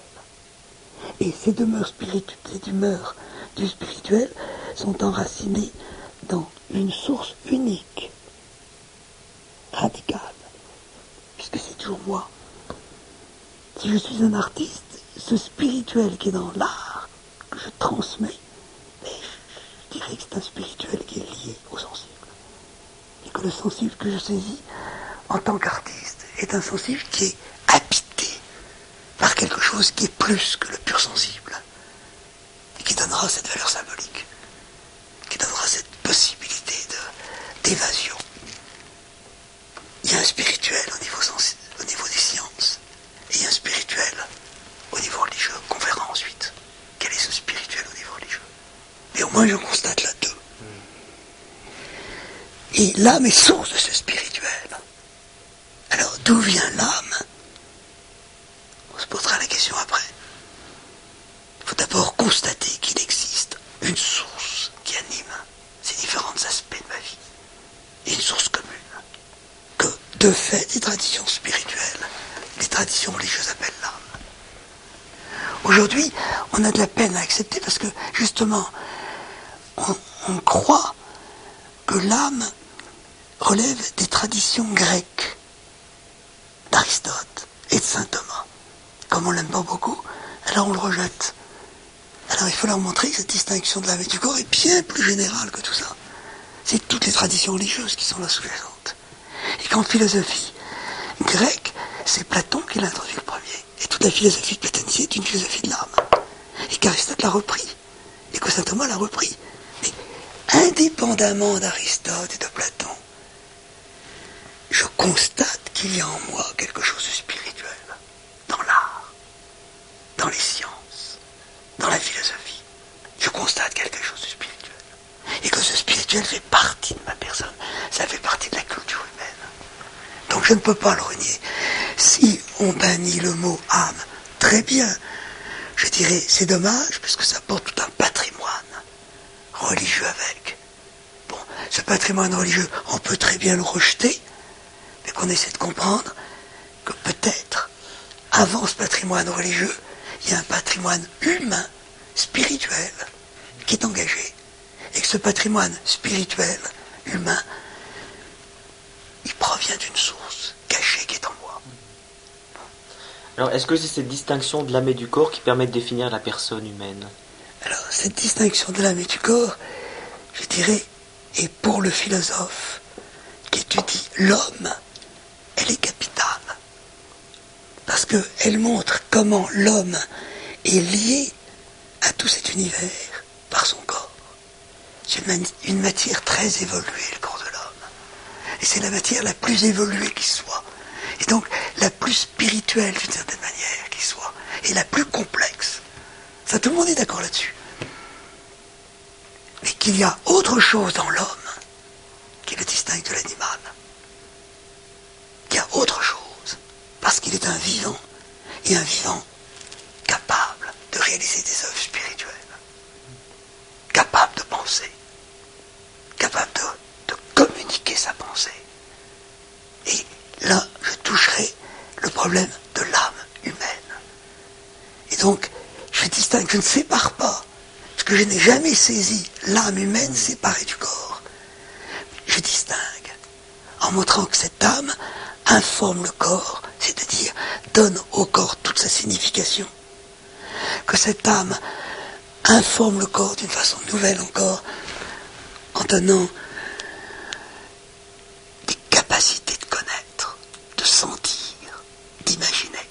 Et ces demeures spirituelles, ces demeures du spirituel sont enracinées dans une source unique, radicale, puisque c'est toujours moi. Si je suis un artiste, ce spirituel qui est dans l'art, que je transmets, mais je dirais que c'est un spirituel qui est lié au sensible. Et que le sensible que je saisis en tant qu'artiste est un sensible qui est habité par quelque chose qui est plus que le pur sensible, et qui donnera cette valeur symbolique, qui donnera cette possibilité de, d'évasion. Il y a un spirituel au niveau, sensi- au niveau des sciences, et il y a un spirituel au niveau religieux, qu'on verra ensuite. Quel est ce spirituel au niveau religieux? Mais au moins je constate là deux. Et l'âme est source de ce spirituel. Alors d'où vient l'âme? On se posera la question après. Il faut d'abord constater qu'il existe une source qui anime ces différents aspects de ma vie. Et une source commune. Que, de fait, les traditions spirituelles, les traditions religieuses appellent l'âme. Aujourd'hui, on a de la peine à accepter parce que, justement, on, on croit que l'âme relève des traditions grecques, d'Aristote et de saint Thomas. Comme on l'aime pas beaucoup, alors on le rejette. Alors il faut leur montrer que cette distinction de l'âme et du corps est bien plus générale que tout ça. C'est toutes les traditions religieuses qui sont là sous-jacentes. Et qu'en philosophie grecque, c'est Platon qui l'a introduit le premier. Et toute la philosophie platonicien est une philosophie de l'âme. Et qu'Aristote l'a repris. Et que saint Thomas l'a repris. Mais indépendamment d'Aristote et de Platon, je constate qu'il y a en moi quelque chose de spirituel dans l'âme. dans les sciences, dans la philosophie, je constate quelque chose de spirituel. Et que ce spirituel fait partie de ma personne. Ça fait partie de la culture humaine. Donc je ne peux pas le renier. Si on bannit le mot âme, très bien. Je dirais, c'est dommage, parce que ça porte tout un patrimoine religieux avec. Bon, ce patrimoine religieux, on peut très bien le rejeter, mais qu'on essaie de comprendre que peut-être, avant ce patrimoine religieux, il y a un patrimoine humain, spirituel, qui est engagé. Et que ce patrimoine spirituel, humain, il provient d'une source cachée qui est en moi. Alors, est-ce que c'est cette distinction de l'âme et du corps qui permet de définir la personne humaine? Alors, cette distinction de l'âme et du corps, je dirais, est pour le philosophe qui étudie l'homme, elle est capitale. Parce qu'elle montre comment l'homme est lié à tout cet univers par son corps. C'est une, mani- une matière très évoluée, le corps de l'homme. Et c'est la matière la plus évoluée qui soit. Et donc, la plus spirituelle, d'une certaine manière, qui soit. Et la plus complexe. Ça, tout le monde est d'accord là-dessus. Mais qu'il y a autre chose dans l'homme qui le distingue de l'animal. Qu'il y a autre chose. Parce qu'il est un vivant. Et un vivant capable de réaliser des œuvres spirituelles. Capable de penser. Capable de, de communiquer sa pensée. Et là, je toucherai le problème de l'âme humaine. Et donc, je distingue, je ne sépare pas, parce que je n'ai jamais saisi l'âme humaine séparée du corps. Je distingue, en montrant que cette âme informe le corps, c'est-à-dire donne au corps toute sa signification. Que cette âme informe le corps d'une façon nouvelle encore, en donnant des capacités de connaître, de sentir, d'imaginer.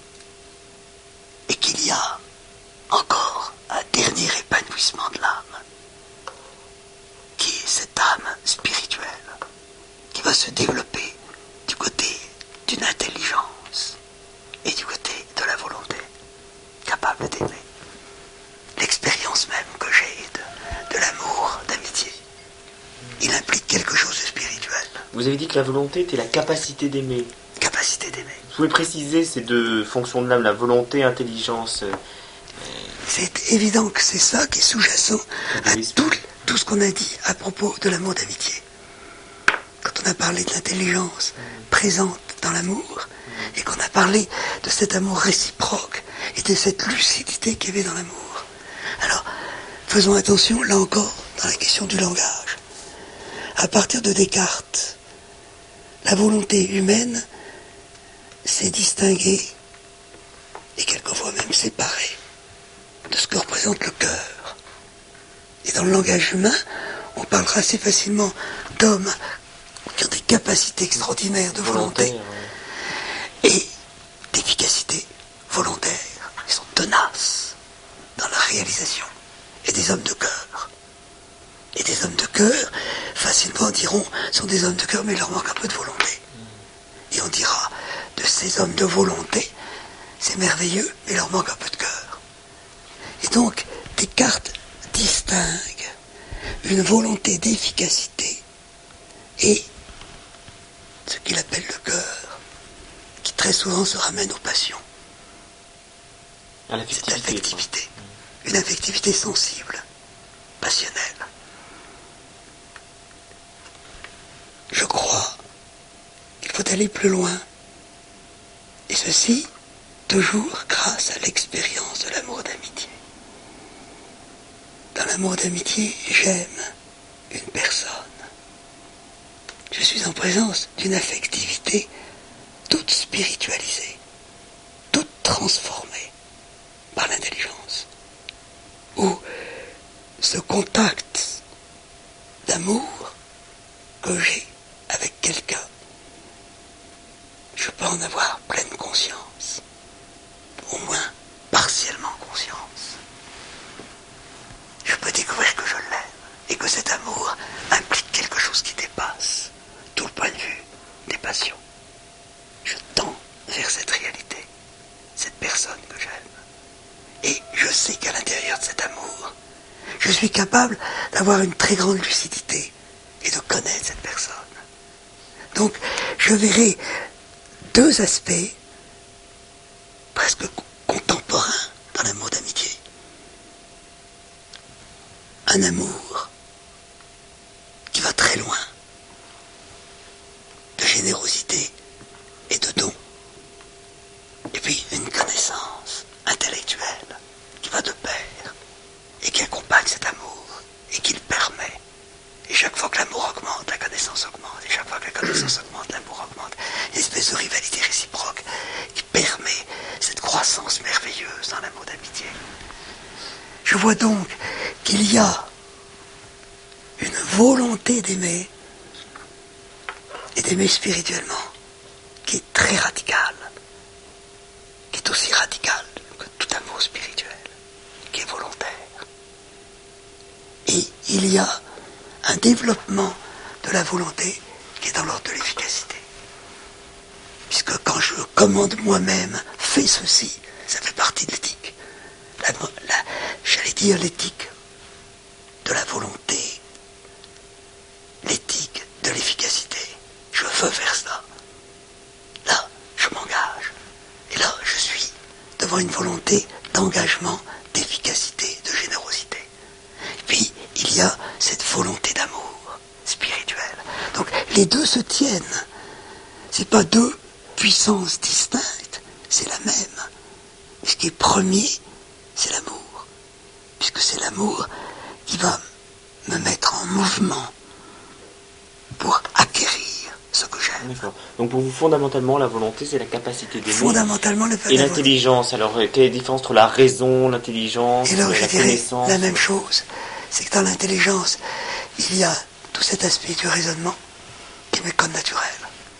Et qu'il y a encore un dernier épanouissement de l'âme, qui est cette âme spirituelle, qui va se développer du côté d'une intelligence et du côté de la volonté, capable d'aimer. L'expérience même que j'ai de, de l'amour, d'amitié, il implique quelque chose de spirituel. Vous avez dit que la volonté était la capacité d'aimer. Capacité d'aimer. Vous pouvez préciser ces deux fonctions de l'âme, la volonté, intelligence. euh, C'est évident que c'est ça qui est sous-jacent à tout, tout ce qu'on a dit à propos de l'amour d'amitié. Quand on a parlé de l'intelligence présente dans l'amour, et qu'on a parlé de cet amour réciproque, et de cette lucidité qu'il y avait dans l'amour. Alors, faisons attention, là encore, dans la question du langage. À partir de Descartes, la volonté humaine s'est distinguée, et quelquefois même séparée, de ce que représente le cœur. Et dans le langage humain, on parlera assez facilement d'hommes qui ont des capacités extraordinaires de volonté volontaire, ouais. et d'efficacité volontaire. Ils sont tenaces dans la réalisation. Et des hommes de cœur. Et des hommes de cœur, facilement diront, sont des hommes de cœur, mais il leur manque un peu de volonté. Et on dira, de ces hommes de volonté, c'est merveilleux, mais il leur manque un peu de cœur. Et donc, Descartes distingue une volonté d'efficacité et ce qu'il appelle le cœur, qui très souvent se ramène aux passions. À Cette l'affectivité. affectivité, une affectivité sensible, passionnelle. Je crois qu'il faut aller plus loin, et ceci toujours grâce à l'expérience de l'amour d'amitié. Dans l'amour d'amitié, j'aime une personne. Je suis en présence d'une affectivité toute spiritualisée, toute transformée par l'intelligence, où ce contact d'amour que j'ai avec quelqu'un, je peux en avoir pleine conscience, au moins partiellement conscience. Je peux découvrir que je l'aime et que cet amour implique quelque chose qui dépasse tout le point de vue des passions. Je tends vers cette réalité, cette personne que j'aime. je suis capable d'avoir une très grande lucidité et de connaître cette personne. Donc, je verrai deux aspects presque contemporains dans l'amour d'amitié. Un amour qui va très loin, de générosité et de don. Et puis une connaissance intellectuelle qui va de pair et qui accompagne cet amour et qui le permet. Et chaque fois que l'amour augmente, la connaissance augmente. Et chaque fois que la connaissance augmente, l'amour augmente. Une espèce de rivalité réciproque qui permet cette croissance merveilleuse dans l'amour d'amitié. Je vois donc qu'il y a une volonté d'aimer et d'aimer spirituellement qui est très radicale, qui est aussi radicale que tout amour spirituel, qui est volontaire. Et il y a un développement de la volonté qui est dans l'ordre de l'efficacité. Puisque quand je commande moi-même, fais ceci, ça fait partie de l'éthique. La, la, j'allais dire l'éthique de la volonté, l'éthique de l'efficacité. Je veux faire ça. Là, je m'engage. Et là, je suis devant une volonté d'engagement, d'efficacité, de générosité. Et puis, il y a cette volonté d'amour spirituel. Donc, les deux se tiennent. C'est pas deux puissances distinctes, c'est la même. Et ce qui est premier, c'est l'amour. Puisque c'est l'amour qui va me mettre en mouvement pour acquérir ce que j'aime. D'accord. Donc pour vous, fondamentalement, la volonté, c'est la capacité d'aimer. Fondamentalement, le Et l'intelligence, alors quelle est la différence entre la raison, l'intelligence, et là, la je dirais connaissance? la même chose. C'est que dans l'intelligence, il y a tout cet aspect du raisonnement qui m'est comme naturel.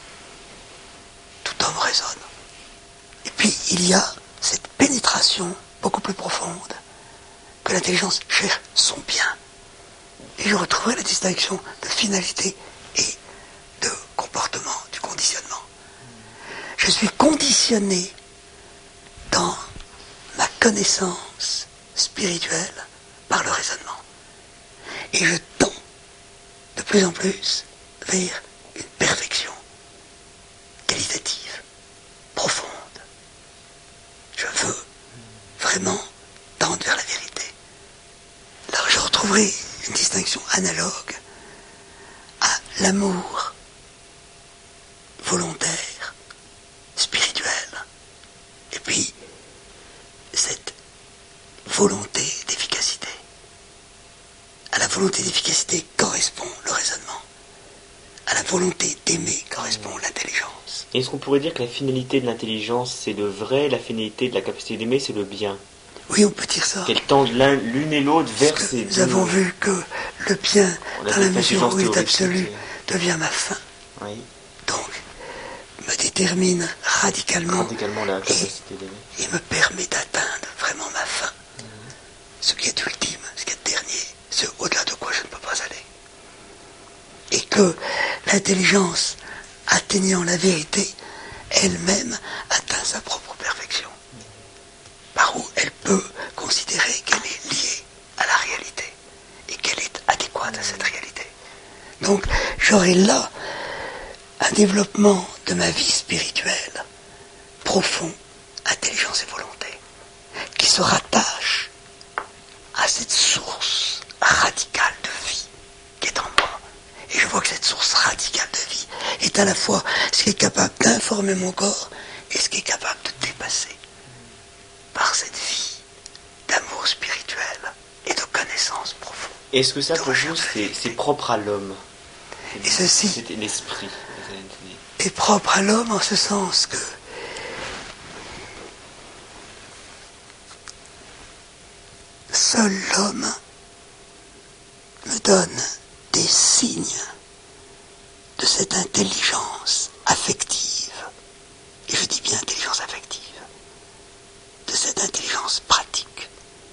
Tout homme raisonne. Et puis, il y a cette pénétration beaucoup plus profonde que l'intelligence cherche son bien. Et je retrouverai la distinction de finalité et de comportement, du conditionnement. Je suis conditionné dans ma connaissance spirituelle par le raisonnement. Et je tends de plus en plus vers une perfection qualitative, profonde. Je veux vraiment tendre vers la vérité. Là, je retrouverai une distinction analogue à l'amour volontaire, spirituel, et puis cette volonté d'efficacité. À la volonté d'efficacité correspond le raisonnement. À la volonté d'aimer correspond l'intelligence. Est-ce qu'on pourrait dire que la finalité de l'intelligence, c'est le vrai, la finalité de la capacité d'aimer, c'est le bien? Oui, on peut dire ça. Qu'elles tendent l'un, l'une et l'autre vers ces deux. Nous avons vu que le bien, dans la mesure où il est absolu, devient ma fin. Oui. Donc, me détermine radicalement, radicalement la capacité d'aimer. Et me permet d'atteindre vraiment ma fin. Mmh. Ce qui est ultime, ce qui est dernier, ce au-delà de quoi je ne peux pas aller. Et que l'intelligence, atteignant la vérité, elle-même atteint sa propre perfection. Mmh. Par où elle peut considérer qu'elle est liée à la réalité et qu'elle est adéquate à cette réalité. Donc, j'aurai là un développement de ma vie spirituelle profond, intelligence et volonté, qui se rattache à cette source radicale de vie qui est en moi. Et je vois que cette source radicale de vie est à la fois ce qui est capable d'informer mon corps et ce qui est capable de dépasser par cette vie d'amour spirituel et de connaissance profonde. Est-ce que ça, pour vous, c'est, c'est propre à l'homme? Et ceci C'était l'esprit. est propre à l'homme en ce sens que seul l'homme me donne des signes de cette intelligence affective, et je dis bien intelligence affective, de cette intelligence pratique.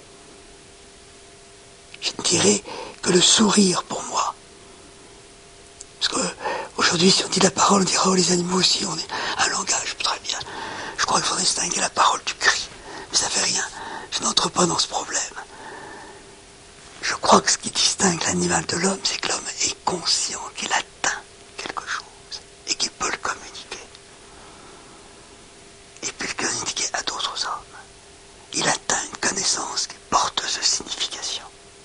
Je ne dirais que le sourire pour moi. Parce qu'aujourd'hui, si on dit la parole, on dira, oh, les animaux aussi, on est un langage, très bien. Je crois qu'il faut distinguer la parole du cri. Mais ça fait rien. Je n'entre pas dans ce problème. Je crois que ce qui distingue l'animal de l'homme, c'est que l'homme est conscient qu'il atteint quelque chose et qu'il peut le communiquer. Il peut le communiquer à d'autres hommes. Il atteint une connaissance qui est porteuse de signification.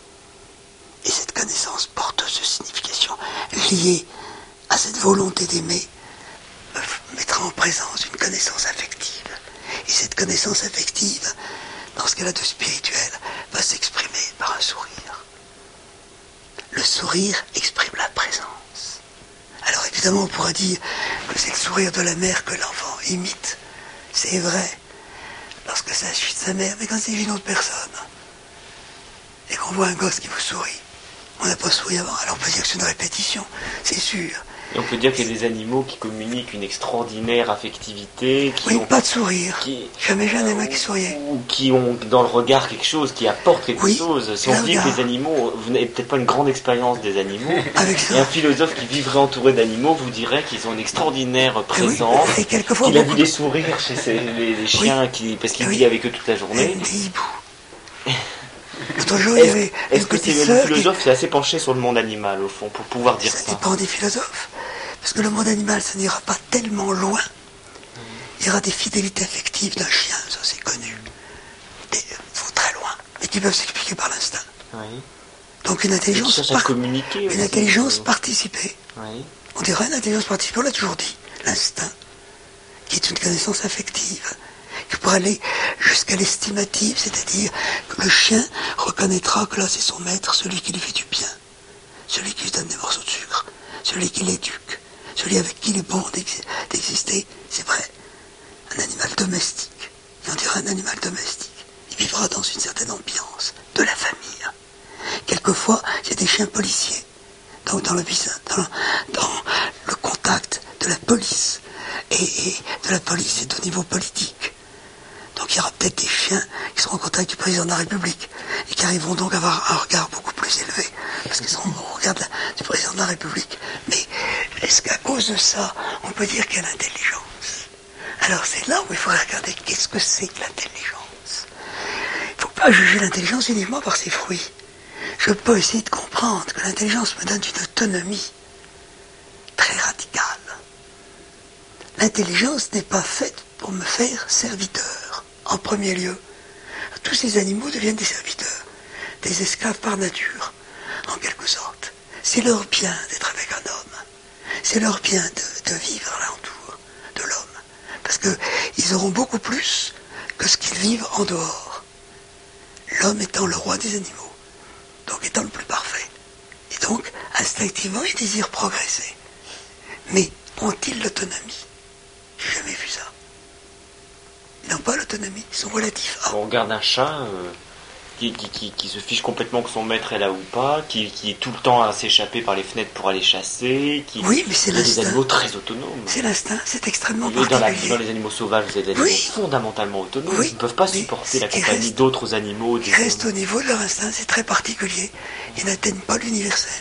Et cette connaissance porteuse de signification, liée à cette volonté d'aimer, mettra en présence une connaissance affective. Et cette connaissance affective, dans ce qu'elle a de spirituel, va s'exprimer par un sourire. Le sourire exprime la présence. Alors évidemment, on pourra dire que c'est le sourire de la mère que l'enfant imite. C'est vrai, lorsque ça suit de sa mère, mais quand c'est une autre personne, et qu'on voit un gosse qui vous sourit, on n'a pas souri avant, alors on peut dire que c'est une répétition, c'est sûr. Et on peut dire qu'il y a des animaux qui communiquent une extraordinaire affectivité. Qui oui, ont, pas de sourire. Qui, Jamais j'ai un animal qui souriait. Ou qui ont dans le regard quelque chose, qui apporte quelque oui, chose. Si on dit que les animaux, vous n'avez peut-être pas une grande expérience des animaux, avec ça. Et un philosophe qui vivrait entouré d'animaux vous dirait qu'ils ont une extraordinaire présence. Oui, et quelquefois, qu'il a beaucoup... vu des sourires chez ces, les, les chiens, oui. qui, parce qu'il oui. vit avec eux toute la journée. Des hiboux. L'autre jour, est-ce, il y avait est-ce que c'est le philosophe qui... s'est assez penché sur le monde animal, au fond, pour pouvoir dire ça? Ça dépend des philosophes. Parce que le monde animal, ça n'ira pas tellement loin. Il y aura des fidélités affectives d'un chien, ça c'est connu. Des, faut très loin, mais qui peuvent s'expliquer par l'instinct. Oui. Donc une intelligence, par... communiquer une intelligence participée. Oui. On dirait une intelligence participée, on l'a toujours dit. L'instinct, qui est une connaissance affective, qui pourrait aller jusqu'à l'estimative, c'est-à-dire que le chien reconnaîtra que là c'est son maître, celui qui lui fait du bien, celui qui lui donne des morceaux de sucre, celui qui l'éduque, celui avec qui il est bon d'exister, c'est vrai. Un animal domestique, et on dirait un animal domestique, il vivra dans une certaine ambiance de la famille. Quelquefois, il y a des chiens policiers, donc dans le, dans le, dans le contact de la police, et, et de la police est au niveau politique. Donc il y aura peut-être des chiens qui seront en contact du président de la République, et qui arriveront donc à avoir un regard beaucoup plus élevé, parce qu'ils seront au regard de la, du président de la République. Mais est-ce qu'à cause de ça, on peut dire qu'il y a l'intelligence? Alors c'est là où il faudrait regarder qu'est-ce que c'est que l'intelligence. Il ne faut pas juger l'intelligence uniquement par ses fruits. Je peux essayer de comprendre que l'intelligence me donne une autonomie très radicale. L'intelligence n'est pas faite pour me faire serviteur, en premier lieu. Tous ces animaux deviennent des serviteurs, des esclaves par nature, en quelque sorte. C'est leur bien d'être avec un homme. C'est leur bien de, de vivre alentour de l'homme. Parce qu'ils auront beaucoup plus que ce qu'ils vivent en dehors. L'homme étant le roi des animaux, donc étant le plus parfait. Et donc, instinctivement, ils désirent progresser. Mais ont-ils l'autonomie? J'ai jamais vu ça. Ils n'ont pas l'autonomie, ils sont relatifs à... On regarde un chat euh, qui, qui, qui, qui se fiche complètement que son maître est là ou pas, qui, qui est tout le temps à s'échapper par les fenêtres pour aller chasser, qui oui, mais c'est des animaux très autonomes. C'est l'instinct, c'est extrêmement particulier. Dans, la, dans les animaux sauvages, vous avez des animaux oui. fondamentalement autonomes, oui. ils ne peuvent pas supporter la compagnie reste, d'autres animaux. Ils restent au niveau de leur instinct, c'est très particulier. Ils n'atteignent pas l'universel.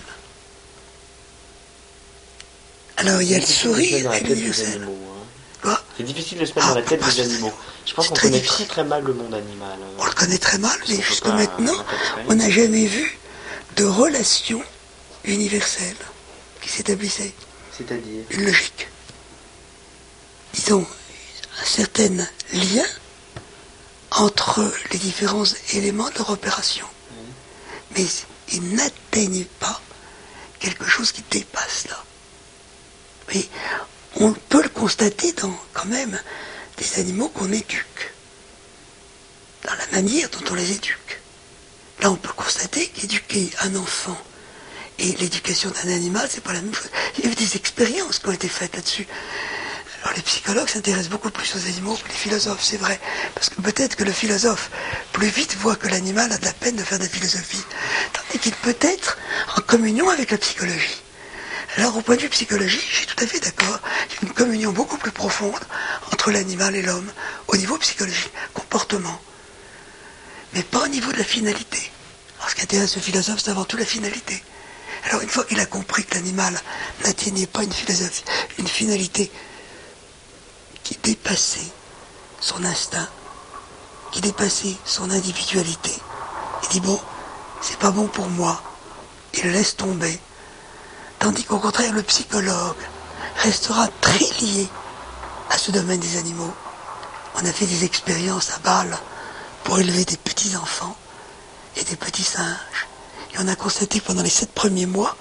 Alors il y a le sourire et l'universel. Quoi? C'est difficile de se mettre ah, dans la tête des animaux. Je pense qu'on connaît difficile. très très mal le monde animal. On le connaît très mal, mais jusque maintenant, on n'a jamais vu de relation universelle qui s'établissait. C'est-à-dire une logique. Disons, un certain lien entre les différents éléments de leur opération. Mmh. Mais ils n'atteignent pas quelque chose qui dépasse là. Mais on peut le constater dans, quand même, des animaux qu'on éduque. Dans la manière dont on les éduque. Là, on peut constater qu'éduquer un enfant et l'éducation d'un animal, c'est pas la même chose. Il y a eu des expériences qui ont été faites là-dessus. Alors, les psychologues s'intéressent beaucoup plus aux animaux que les philosophes, c'est vrai. Parce que peut-être que le philosophe, plus vite, voit que l'animal a de la peine de faire de la philosophie. Tandis qu'il peut être en communion avec la psychologie. Alors, au point de vue psychologique, je suis tout à fait d'accord. Il y a une communion beaucoup plus profonde entre l'animal et l'homme, au niveau psychologique, comportement. Mais pas au niveau de la finalité. Alors, ce qui intéresse le philosophe, c'est avant tout la finalité. Alors, une fois qu'il a compris que l'animal n'atteignait pas une philosophie, une finalité qui dépassait son instinct, qui dépassait son individualité, il dit, bon, c'est pas bon pour moi. Il le laisse tomber. Tandis qu'au contraire, le psychologue restera très lié à ce domaine des animaux. On a fait des expériences à Bâle pour élever des petits-enfants et des petits singes. Et on a constaté que pendant les sept premiers mois,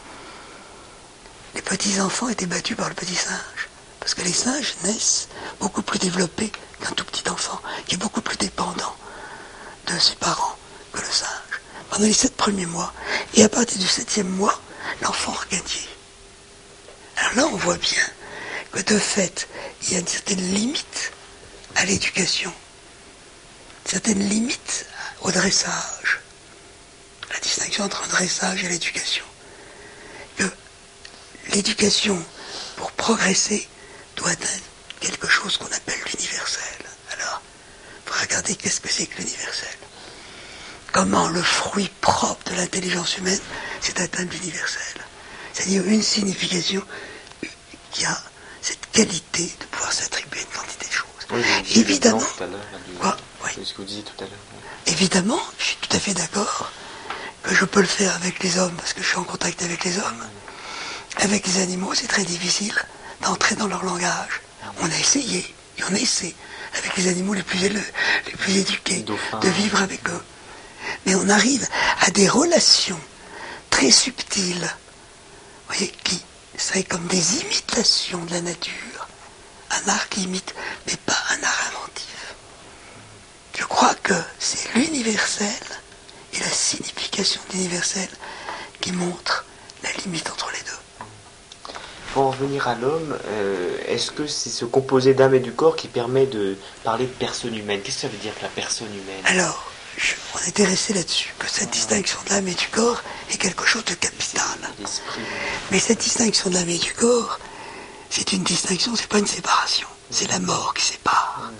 les petits-enfants étaient battus par le petit singe. Parce que les singes naissent beaucoup plus développés qu'un tout petit enfant, qui est beaucoup plus dépendant de ses parents que le singe. Pendant les sept premiers mois. Et à partir du septième mois, l'enfant regagnait. Alors là, on voit bien que de fait, il y a une certaine limite à l'éducation, une certaine limite au dressage. La distinction entre un dressage et l'éducation. Que l'éducation, pour progresser, doit être quelque chose qu'on appelle l'universel. Alors, il faut regarder qu'est-ce que c'est que l'universel. Comment le fruit propre de l'intelligence humaine, c'est atteindre l'universel. C'est-à-dire une signification qui a cette qualité de pouvoir s'attribuer une quantité de choses. Oui, évidemment, tout à l'heure, du... quoi, oui. C'est ce que vous disiez tout à l'heure. Évidemment, je suis tout à fait d'accord que je peux le faire avec les hommes, parce que je suis en contact avec les hommes. Avec les animaux, c'est très difficile d'entrer dans leur langage. On a essayé, et on essaie, avec les animaux les plus élevés, les plus éduqués, de vivre avec eux. Mais on arrive à des relations très subtiles, vous voyez, qui seraient comme des imitations de la nature. Un art qui imite, mais pas un art inventif. Je crois que c'est l'universel et la signification de l'universel qui montrent la limite entre les deux. Pour en revenir à l'homme, euh, est-ce que c'est ce composé d'âme et du corps qui permet de parler de personne humaine? Qu'est-ce que ça veut dire que la personne humaine? Alors, je, on était resté là-dessus, que cette distinction de l'âme et du corps est quelque chose de capital. Mais cette distinction de l'âme et du corps, c'est une distinction, c'est pas une séparation. C'est la mort qui sépare.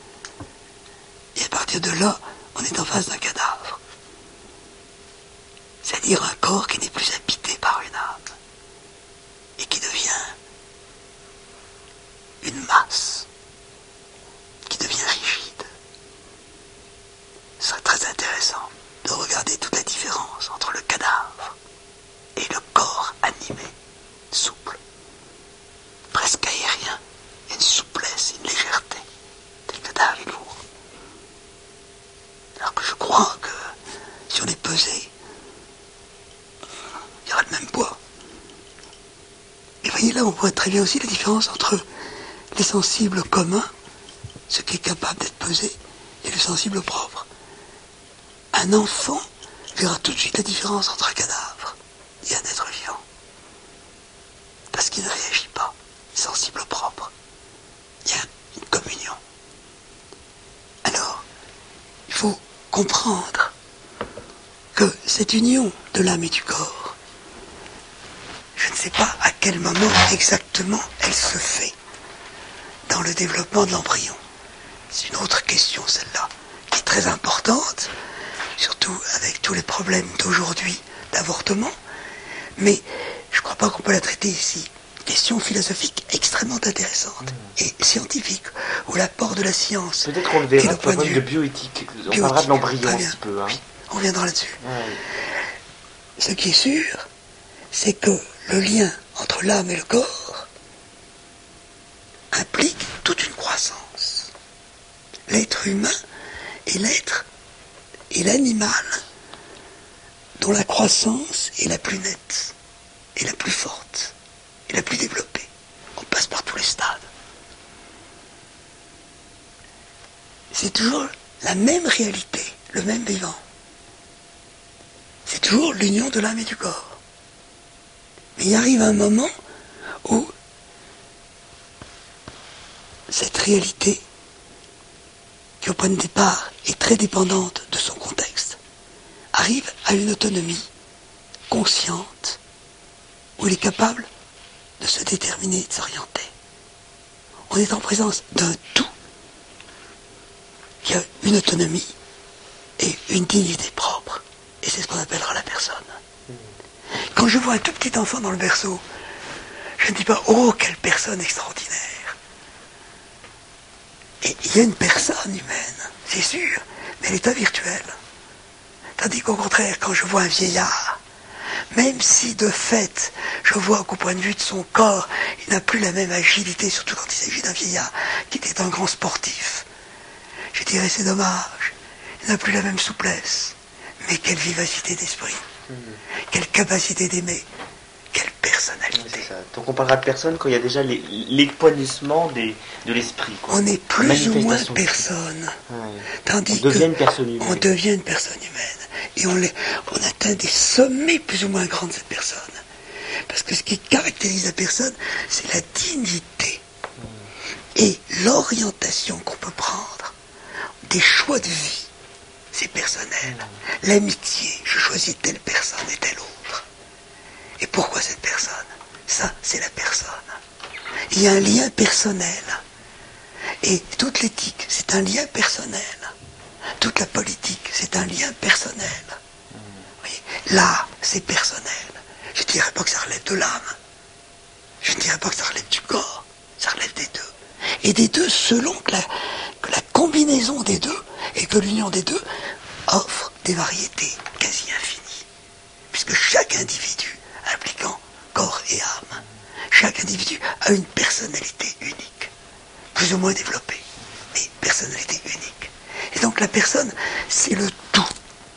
Et à partir de là, on est en face d'un cadavre. C'est-à-dire un corps qui n'est plus habité par une âme. Et qui devient une masse. Qui devient rigide. Ce serait très intéressant de regarder toute la différence entre le cadavre et le corps animé, souple, presque aérien, une souplesse, une légèreté. Le cadavre est lourd. Alors que je crois que si on est pesé, il y aura le même poids. Et voyez là, on voit très bien aussi la différence entre les sensibles communs, ce qui est capable d'être pesé, et le sensible propre. Un enfant verra tout de suite la différence entre un cadavre et un être vivant. Parce qu'il ne réagit pas, sensible propre. Il y a une communion. Alors, il faut comprendre que cette union de l'âme et du corps, je ne sais pas à quel moment exactement elle se fait dans le développement de l'embryon. C'est une autre question, celle-là, qui est très importante, surtout avec tous les problèmes d'aujourd'hui d'avortement, mais je ne crois pas qu'on peut la traiter ici. Question philosophique extrêmement intéressante mmh. et scientifique, où l'apport de la science... Peut-être qu'on le verra d'un point de vue de bioéthique. On bioéthique, parlera de l'embryon un petit peu. Hein. Oui, on reviendra là-dessus. Ouais. Ce qui est sûr, c'est que le lien entre l'âme et le corps implique toute une croissance. L'être humain est l'être et l'animal dont la croissance est la plus nette et la plus forte et la plus développée. On passe par tous les stades. C'est toujours la même réalité, le même vivant. C'est toujours l'union de l'âme et du corps. Mais il arrive un moment où cette réalité, qui au point de départ est très dépendante de son contexte, arrive à une autonomie consciente, où il est capable de se déterminer et de s'orienter. On est en présence d'un tout qui a une autonomie et une dignité propre. Et c'est ce qu'on appellera la personne. Quand je vois un tout petit enfant dans le berceau, je ne dis pas « Oh, quelle personne extraordinaire !» Et il y a une personne humaine, c'est sûr, mais elle est pas virtuelle. Tandis qu'au contraire, quand je vois un vieillard, même si de fait, je vois qu'au point de vue de son corps, il n'a plus la même agilité, surtout quand il s'agit d'un vieillard qui était un grand sportif, je dirais c'est dommage, il n'a plus la même souplesse, mais quelle vivacité d'esprit, mmh. quelle capacité d'aimer, quelle personnalité. Ça. Donc on parlera de personne quand il y a déjà l'épanouissement de l'esprit. On est plus ou moins personne, ouais. tandis on devient une personne humaine. On devient une personne humaine. Et on, les, on atteint des sommets plus ou moins grands de cette personne. Parce que ce qui caractérise la personne, c'est la dignité mmh. et l'orientation qu'on peut prendre des choix de vie. C'est personnel. Mmh. L'amitié, je choisis telle personne et telle autre. Et pourquoi cette personne? Ça, c'est la personne. Il y a un lien personnel. Et toute l'éthique, c'est un lien personnel. Toute la politique, c'est un lien personnel. Mmh. Oui. L'art, c'est personnel. Je ne dirais pas que ça relève de l'âme. Je ne dirais pas que ça relève du corps. Ça relève des deux. Et des deux, selon que la, que la combinaison des deux et que l'union des deux offre des variétés quasi infinies. Puisque chaque individu, impliquant corps et âme, chaque individu a une personnalité unique, plus ou moins développée, mais personnalité unique. Et donc la personne, c'est le tout,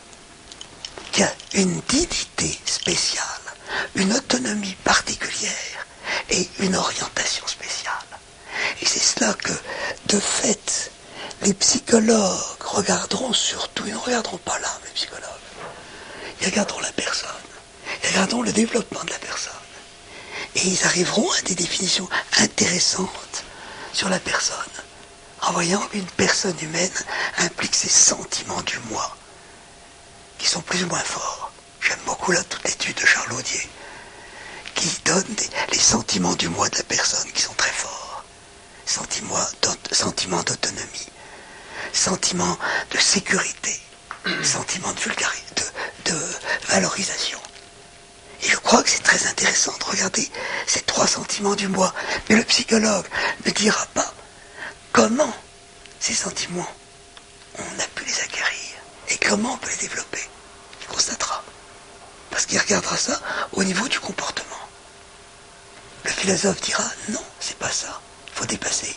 qui a une dignité spéciale, une autonomie particulière et une orientation spéciale. Et c'est cela que, de fait, les psychologues regarderont surtout, ils ne regarderont pas l'âme, les psychologues, ils regarderont la personne, ils regarderont le développement de la personne. Et ils arriveront à des définitions intéressantes sur la personne, en voyant qu'une personne humaine implique ses sentiments du moi, qui sont plus ou moins forts. J'aime beaucoup là toute l'étude de Charles Audier, qui donne des, les sentiments du moi de la personne qui sont très forts. Sentiments d'autonomie, sentiments de sécurité, sentiments de vulgarité, de, de valorisation. Et je crois que c'est très intéressant de regarder ces trois sentiments du moi. Mais le psychologue ne dira pas comment ces sentiments, on a pu les acquérir et comment on peut les développer. Il constatera. Parce qu'il regardera ça au niveau du comportement. Le philosophe dira non, c'est pas ça. Il faut dépasser.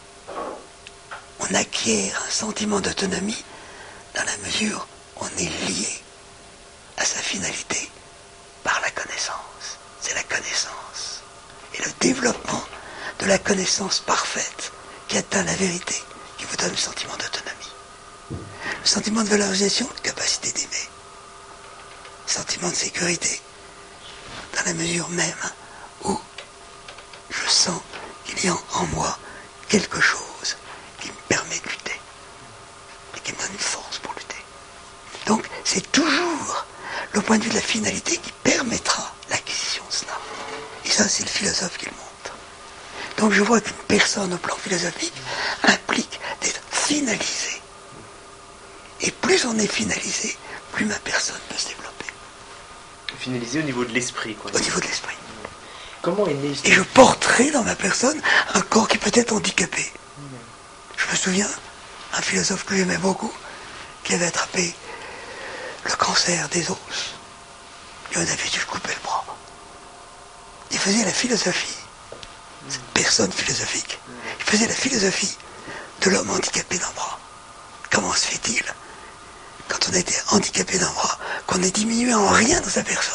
On acquiert un sentiment d'autonomie dans la mesure où on est lié à sa finalité par la connaissance. C'est la connaissance. Et le développement de la connaissance parfaite qui atteint la vérité, qui vous donne le sentiment d'autonomie. Le sentiment de valorisation, capacité d'aimer. Le sentiment de sécurité, dans la mesure même où je sens qu'il y a en moi quelque chose qui me permet de lutter et qui me donne une force pour lutter. Donc, c'est toujours le point de vue de la finalité qui permettra l'acquisition de cela. Et ça, c'est le philosophe qui le montre. Donc, je vois qu'une personne au plan philosophique implique d'être finalisée. Et plus on est finalisé, plus ma personne peut se développer. Finalisé au niveau de l'esprit, quoi. Au niveau de l'esprit. Comment est né Et je porterai dans ma personne un corps qui peut être handicapé. Mmh. Je me souviens, un philosophe que j'aimais beaucoup, qui avait attrapé le cancer des os. Il en avait dû couper le bras. Il faisait la philosophie, cette personne philosophique, il faisait la philosophie de l'homme handicapé d'un bras. Comment se fait-il, quand on a été handicapé d'un bras, qu'on est diminué en rien dans sa personne?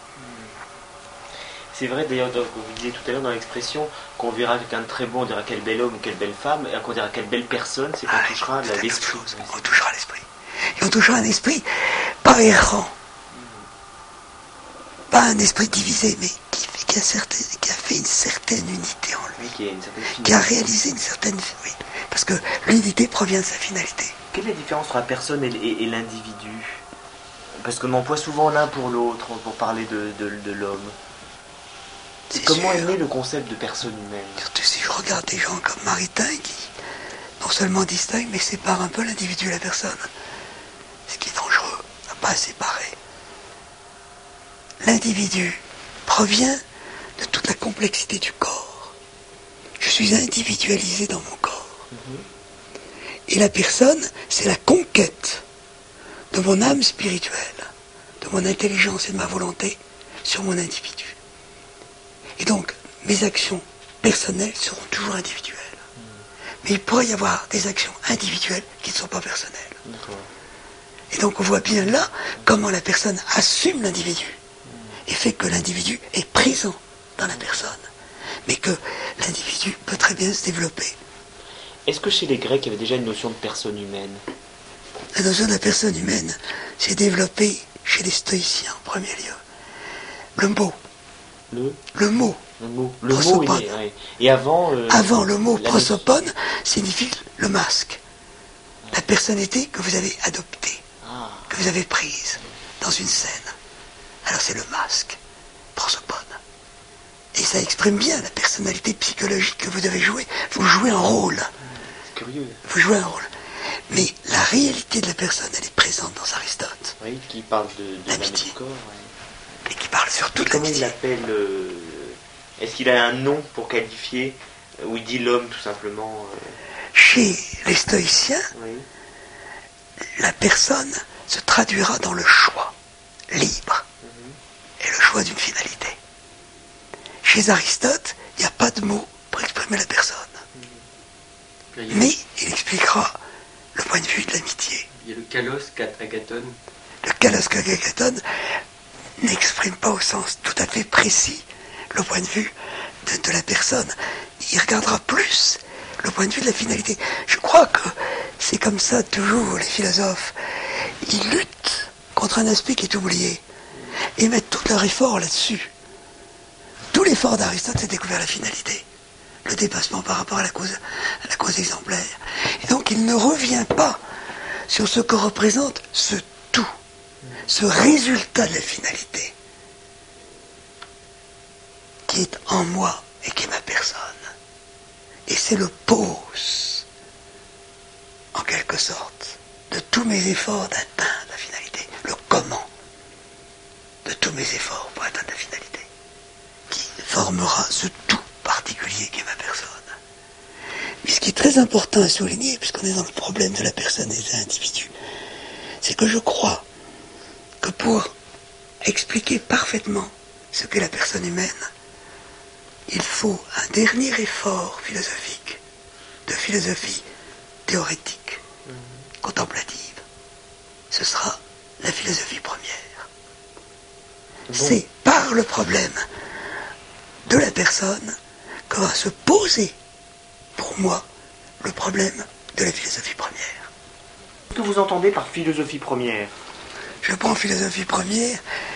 C'est vrai d'ailleurs, vous disiez tout à l'heure dans l'expression qu'on verra quelqu'un de très bon, on dira quel bel homme ou quelle belle femme, et qu'on dira quelle belle personne, c'est qu'on ah, touchera oui, l'esprit. On touchera l'esprit. Et on touchera un esprit pas errant, mmh. pas un esprit divisé, mais qui, qui, a certaine, qui a fait une certaine unité en lui, oui, qui, a une certaine qui a réalisé une certaine... Oui, parce que l'unité provient de sa finalité. Quelle est la différence entre la personne et, et, et l'individu? Parce qu'on emploie souvent l'un pour l'autre, pour parler de, de, de l'homme. Comment est né le concept de personne humaine? Surtout si je regarde des gens comme Maritain qui non seulement distinguent, mais séparent un peu l'individu et la personne. Ce qui est dangereux, à pas séparer. L'individu provient de toute la complexité du corps. Je suis individualisé dans mon corps. Mm-hmm. Et la personne, c'est la conquête de mon âme spirituelle, de mon intelligence et de ma volonté sur mon individu. Et donc, mes actions personnelles seront toujours individuelles. Mais il pourrait y avoir des actions individuelles qui ne sont pas personnelles. Et donc on voit bien là comment la personne assume l'individu et fait que l'individu est présent dans la personne, mais que l'individu peut très bien se développer. Est-ce que chez les Grecs, il y avait déjà une notion de personne humaine? La notion de la personne humaine s'est développée chez les stoïciens en premier lieu. Le mot. Le Le mot. Le mot, le mot est né, ouais. Et avant... Euh, avant, le mot prosopone signifie le masque. La personnalité que vous avez adoptée, ah. que vous avez prise dans une scène. Alors c'est le masque, prosopone. Et ça exprime bien la personnalité psychologique que vous devez jouer. Vous jouez un rôle. C'est curieux. Vous jouez un rôle. Mais la réalité de la personne, elle est présente dans Aristote. Oui, qui parle de, de l'amitié. Du corps. Ouais. Et qui parle surtout de comment l'amitié. Comment il l'appelle euh, est-ce qu'il a un nom pour qualifier, ou il dit l'homme tout simplement euh... Chez les stoïciens, oui. La personne se traduira dans le choix libre mm-hmm. et le choix d'une finalité. Chez Aristote, il n'y a pas de mot pour exprimer la personne. Mm-hmm. Mais il expliquera le point de vue de l'amitié. Il y a le kalos agathon. Le kalos agathon n'exprime pas au sens tout à fait précis le point de vue de, de la personne. Il regardera plus le point de vue de la finalité. Je crois que c'est comme ça toujours les philosophes. Ils luttent contre un aspect qui est oublié et mettent tout leur effort là-dessus. Tout l'effort d'Aristote, c'est découvrir la finalité, le dépassement par rapport à la cause, à la cause exemplaire. Et donc il ne revient pas sur ce que représente ce tout, ce résultat de la finalité, qui est en moi et qui est ma personne. Et c'est le pose, en quelque sorte, de tous mes efforts d'atteindre la finalité, le comment de tous mes efforts pour atteindre la finalité, qui formera ce tout particulier qui est ma personne. Mais ce qui est très important à souligner, puisqu'on est dans le problème de la personne et de l'individu, c'est que je crois que pour expliquer parfaitement ce qu'est la personne humaine, il faut un dernier effort philosophique, de philosophie théorétique, mmh. contemplative. Ce sera la philosophie première. Bon. C'est par le problème de la personne que va se poser, pour moi, le problème de la philosophie première. Qu'est-ce que vous entendez par philosophie première? Je prends philosophie première...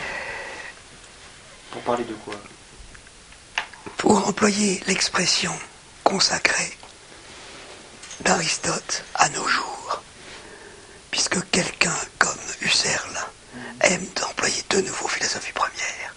Pour parler de quoi? Pour employer l'expression consacrée d'Aristote à nos jours, puisque quelqu'un comme Husserl aime d'employer de nouveau philosophie première.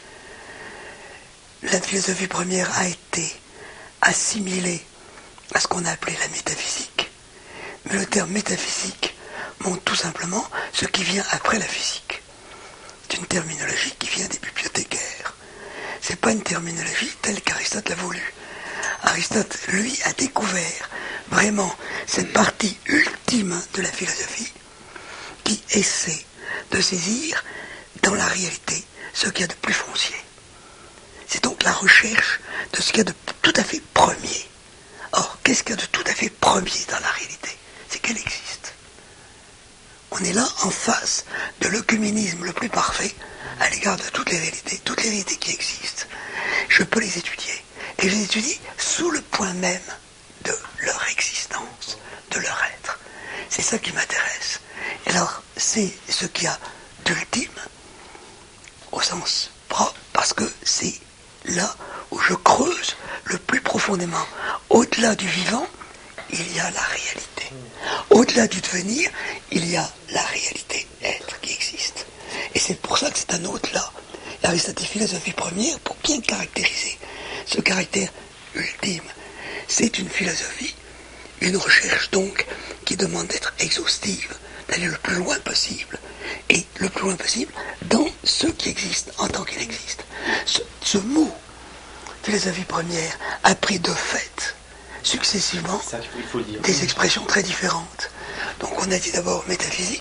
La philosophie première a été assimilée à ce qu'on a appelé la métaphysique, mais le terme métaphysique montre tout simplement ce qui vient après la physique. C'est une terminologie qui vient des bibliothécaires. C'est pas une terminologie telle qu'Aristote l'a voulu. Aristote, lui, a découvert vraiment cette partie ultime de la philosophie qui essaie de saisir dans la réalité ce qu'il y a de plus foncier. C'est donc la recherche de ce qu'il y a de tout à fait premier. Or, qu'est-ce qu'il y a de tout à fait premier dans la réalité? C'est qu'elle existe. On est là en face de l'œcuménisme le plus parfait à l'égard de toutes les réalités, toutes les réalités qui existent. Je peux les étudier. Et je les étudie sous le point même de leur existence, de leur être. C'est ça qui m'intéresse. Et alors, c'est ce qu'il y a d'ultime, au sens propre, parce que c'est là où je creuse le plus profondément. Au-delà du vivant, il y a la réalité. Au-delà du devenir, il y a la réalité, être qui existe. Et c'est pour ça que c'est un au-delà. Et Aristote est philosophie première pour bien caractériser ce caractère ultime. C'est une philosophie, une recherche donc qui demande d'être exhaustive, d'aller le plus loin possible, et le plus loin possible dans ce qui existe en tant qu'il existe. Ce, ce mot, philosophie première, a pris de fait successivement ça, il faut le dire. Des expressions très différentes. Donc on a dit d'abord métaphysique,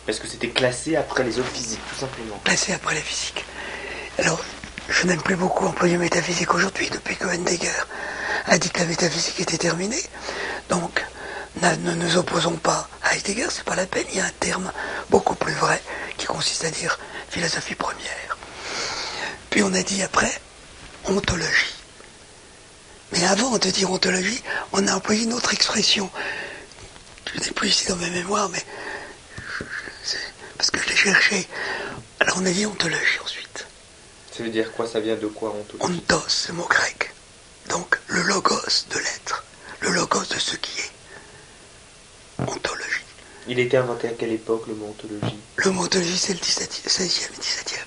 Parce que c'était classé après les autres physiques, tout simplement. Classé après les physiques. Alors, je n'aime plus beaucoup employer métaphysique aujourd'hui, depuis que Heidegger a dit que la métaphysique était terminée. Donc, ne nous opposons pas à Heidegger, c'est pas la peine. Il y a un terme beaucoup plus vrai qui consiste à dire philosophie première. Puis on a dit après ontologie. Mais avant de dire ontologie, on a employé une autre expression. Je n'ai plus ici dans mes mémoires, mais c'est parce que je l'ai cherché. Alors on a dit ontologie ensuite. Ça veut dire quoi? Ça vient de quoi, ontologie? Ontos, ce mot grec. Donc le logos de l'être, le logos de ce qui est. Ontologie. Il a été inventé à quelle époque, le mot ontologie? Le mot ontologie, c'est le dix-septième, seizième et dix-septième.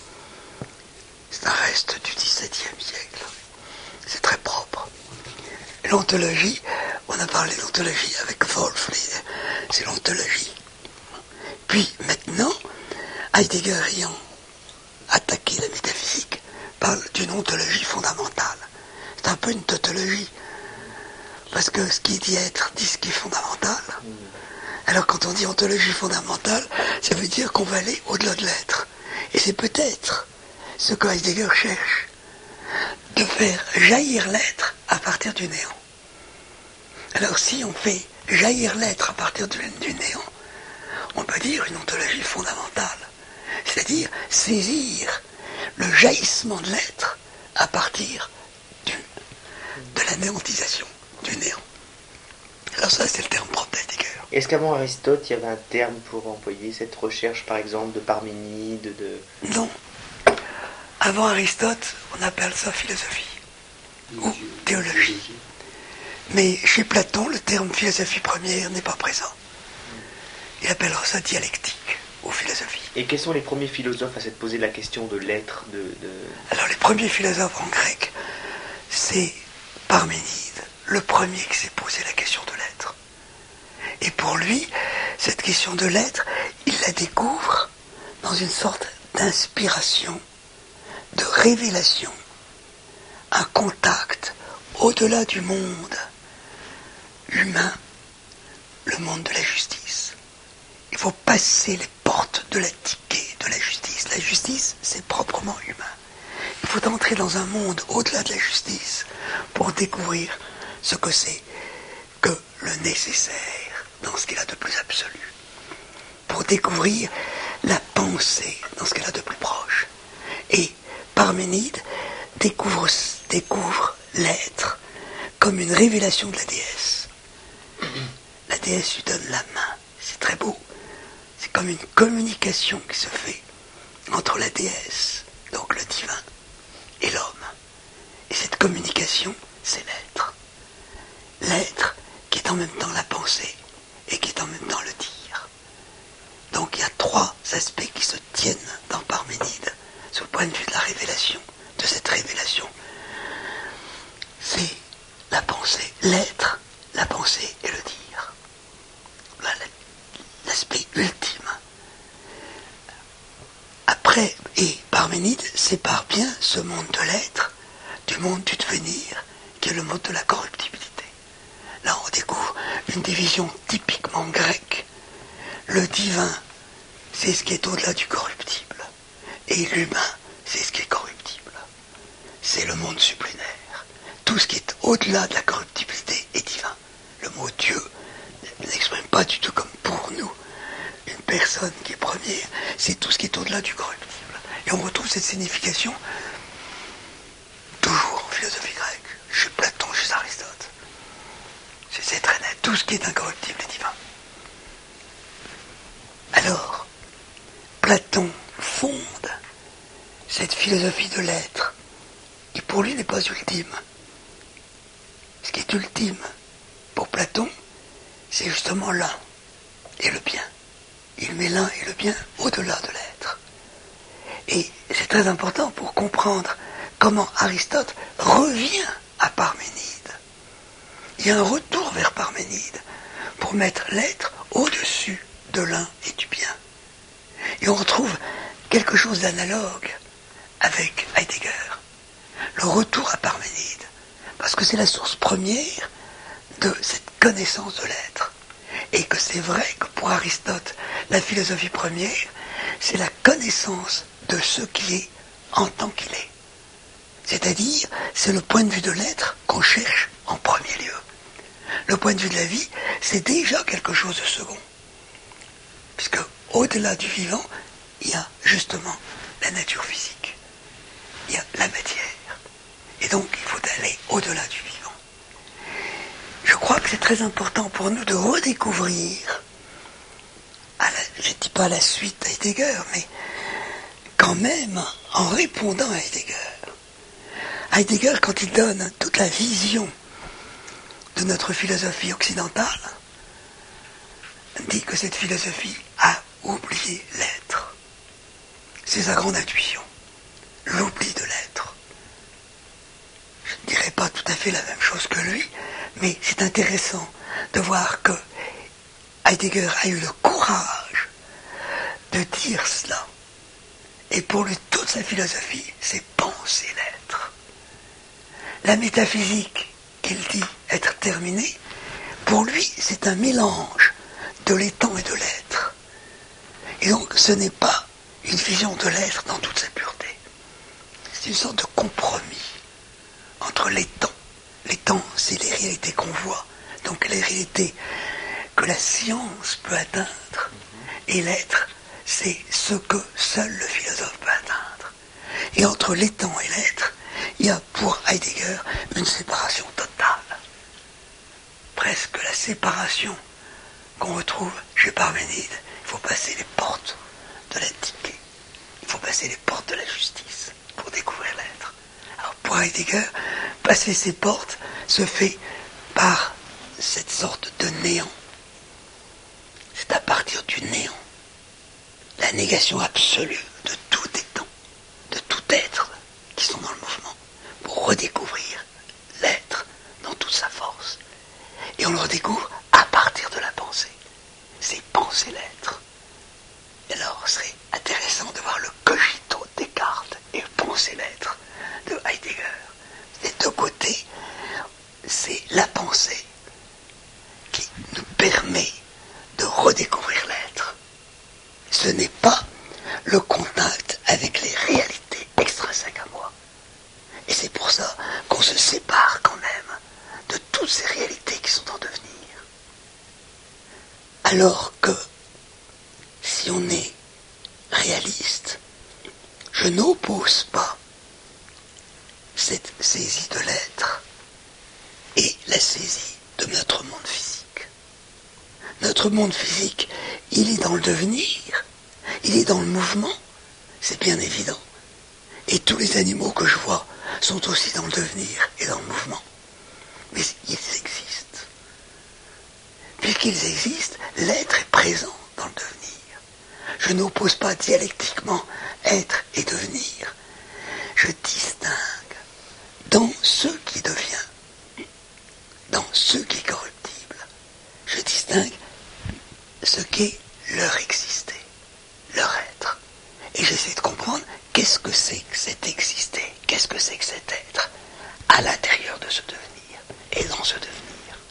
C'est un reste du dix-septième siècle. C'est très propre. Et l'ontologie, on a parlé d'ontologie avec Wolff, c'est l'ontologie. Puis maintenant, Heidegger ayant attaqué la métaphysique, parle d'une ontologie fondamentale. C'est un peu une tautologie. Parce que ce qui dit être dit ce qui est fondamental. Alors quand on dit ontologie fondamentale, ça veut dire qu'on va aller au-delà de l'être. Et c'est peut-être ce que Heidegger cherche, de faire jaillir l'être à partir du néant. Alors si on fait jaillir l'être à partir du, du néant, on peut dire une ontologie fondamentale. C'est-à-dire saisir le jaillissement de l'être à partir du, de la néantisation, du néant. Alors ça, c'est le terme propre d'Heidegger. Est-ce qu'avant Aristote, il y avait un terme pour employer cette recherche, par exemple, de Parménide, de... Non. Avant Aristote, on appelle ça philosophie ou théologie. Mais chez Platon, le terme philosophie première n'est pas présent. Il appellera ça dialectique ou philosophie. Et quels sont les premiers philosophes à s'être posé la question de l'être de, de... Alors les premiers philosophes en grec, c'est Parménide, le premier qui s'est posé la question de l'être. Et pour lui, cette question de l'être, il la découvre dans une sorte d'inspiration, de révélation, un contact au-delà du monde humain, le monde de la justice. Il faut passer les portes de la tiquée de la justice. La justice, c'est proprement humain. Il faut entrer dans un monde au-delà de la justice pour découvrir ce que c'est que le nécessaire dans ce qu'il a de plus absolu. Pour découvrir la pensée dans ce qu'elle a de plus proche. Et Parménide découvre, découvre l'être comme une révélation de la déesse. La déesse lui donne la main. C'est très beau. C'est comme une communication qui se fait entre la déesse, donc le divin, et l'homme. Et cette communication, c'est l'être. L'être qui est en même temps la pensée et qui est en même temps le dire. Donc il y a trois aspects qui se tiennent dans Parménide, sur le point de vue de la révélation, de cette révélation. C'est la pensée, l'être, la pensée et le dire. Voilà l'aspect ultime. Après, et Parménide sépare bien ce monde de l'être du monde du devenir, qui est le monde de la corruptibilité. Là, on découvre une division typiquement grecque. Le divin, c'est ce qui est au-delà du corruptible. Et l'humain, c'est ce qui est corruptible. C'est le monde sublunaire. Tout ce qui est au-delà de la corruptibilité est divin. Le mot Dieu n'exprime pas du tout comme pour nous une personne qui est première. C'est tout ce qui est au-delà du corruptible. Et on retrouve cette signification toujours en philosophie grecque, chez Platon, chez Aristote. C'est très net. Tout ce qui est incorruptible est divin. Alors, Platon fonde cette philosophie de l'être, qui pour lui n'est pas ultime. Ce qui est ultime pour Platon, c'est justement l'un et le bien. Il met l'un et le bien au-delà de l'être. Et c'est très important pour comprendre comment Aristote revient à Parménide. Il y a un retour vers Parménide pour mettre l'être au-dessus de l'un et du bien. Et on retrouve quelque chose d'analogue avec Heidegger. Le retour à Parménide, parce que c'est la source première de cette connaissance de l'être. Et que c'est vrai que pour Aristote, la philosophie première, c'est la connaissance de ce qui est en tant qu'il est. C'est-à-dire, c'est le point de vue de l'être qu'on cherche en premier lieu. Le point de vue de la vie, c'est déjà quelque chose de second. Puisque au-delà du vivant, il y a justement la nature physique. Il y a la matière. Et donc, il faut aller au-delà du vivant. Je crois que c'est très important pour nous de redécouvrir, à la, je ne dis pas à la suite d'Heidegger, mais quand même en répondant à Heidegger. Heidegger, quand il donne toute la vision de notre philosophie occidentale, dit que cette philosophie a oublié l'être. C'est sa grande intuition, l'oubli de l'être. Je ne dirais pas tout à fait la même chose que lui, mais c'est intéressant de voir que Heidegger a eu le courage de dire cela. Et pour lui, toute sa philosophie, c'est penser l'être. La métaphysique qu'il dit être terminée, pour lui, c'est un mélange de l'étant et de l'être. Et donc, ce n'est pas une vision de l'être dans toute sa pureté. C'est une sorte de compromis entre l'étant. L'étant, c'est les réalités qu'on voit, donc les réalités que la science peut atteindre. Et l'être, c'est ce que seul le philosophe peut atteindre. Et entre l'étant et l'être, il y a pour Heidegger une séparation totale. Presque la séparation qu'on retrouve chez Parménide. Il faut passer les portes de l'antiquité. Il faut passer les portes de la justice pour découvrir l'être. Alors pour Heidegger, passer ces portes se fait par cette sorte de néant. C'est à partir du néant, la négation absolue de tout étant, de tout être qui sont dans le mouvement, pour redécouvrir l'être dans toute sa force. Et on le redécouvre à partir de la pensée. C'est penser l'être. Et alors, ce serait intéressant de voir le cogito de Descartes et penser l'être de Heidegger. Des deux côtés, c'est la pensée qui nous permet de redécouvrir l'être. Ce n'est pas le contact avec les réalités extrinsèques à moi. Et c'est pour ça qu'on se sépare quand même de toutes ces réalités qui sont en devenir. Alors que, si on est réaliste, je n'oppose pas cette saisie de l'être et la saisie de notre monde physique. Notre monde physique, il est dans le devenir, il est dans le mouvement, c'est bien évident. Et tous les animaux que je vois sont aussi dans le devenir et dans le mouvement. Mais ils existent. Puisqu'ils existent, l'être est présent dans le devenir. Je n'oppose pas dialectiquement être et devenir. Je distingue dans ce qui devient, dans ce qui est corruptible. Je distingue ce qu'est leur exister, leur être. Et j'essaie de comprendre qu'est-ce que c'est que cet exister, qu'est-ce que c'est que cet être, à l'intérieur de ce devenir, et dans ce devenir.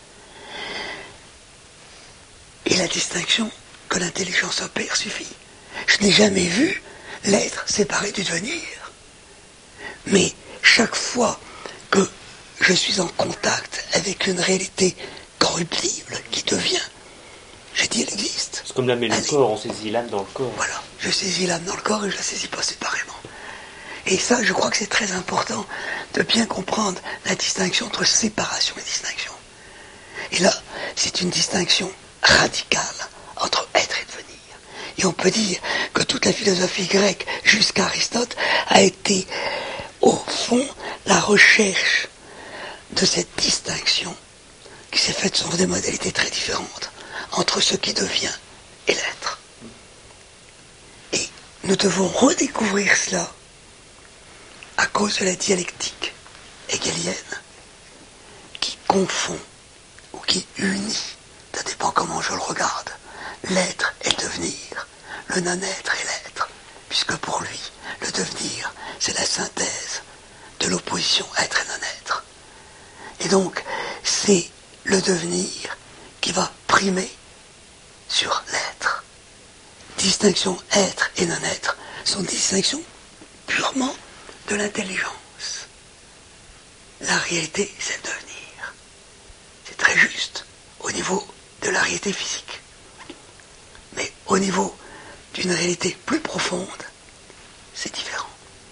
Et la distinction que l'intelligence opère suffit. Je n'ai jamais vu l'être séparé du devenir. Mais chaque fois que je suis en contact avec une réalité corruptible qui devient, j'ai dit, elle existe. C'est comme l'âme et le corps, on saisit l'âme dans le corps. Voilà, je saisis l'âme dans le corps et je la saisis pas séparément. Et ça, je crois que c'est très important de bien comprendre la distinction entre séparation et distinction. Et là, c'est une distinction radicale entre être et devenir. Et on peut dire que toute la philosophie grecque jusqu'à Aristote a été, au fond, la recherche de cette distinction qui s'est faite sur des modalités très différentes entre ce qui devient et l'être. Et nous devons redécouvrir cela à cause de la dialectique hegelienne qui confond ou qui unit, ça dépend comment je le regarde, l'être et le devenir, le non-être et l'être, puisque pour lui, le devenir, c'est la synthèse de l'opposition être et non-être. Et donc, c'est le devenir qui va primer sur l'être. Distinction être et non-être sont des distinctions purement de l'intelligence. La réalité, c'est le devenir. C'est très juste au niveau de la réalité physique. Mais au niveau d'une réalité plus profonde, c'est différent.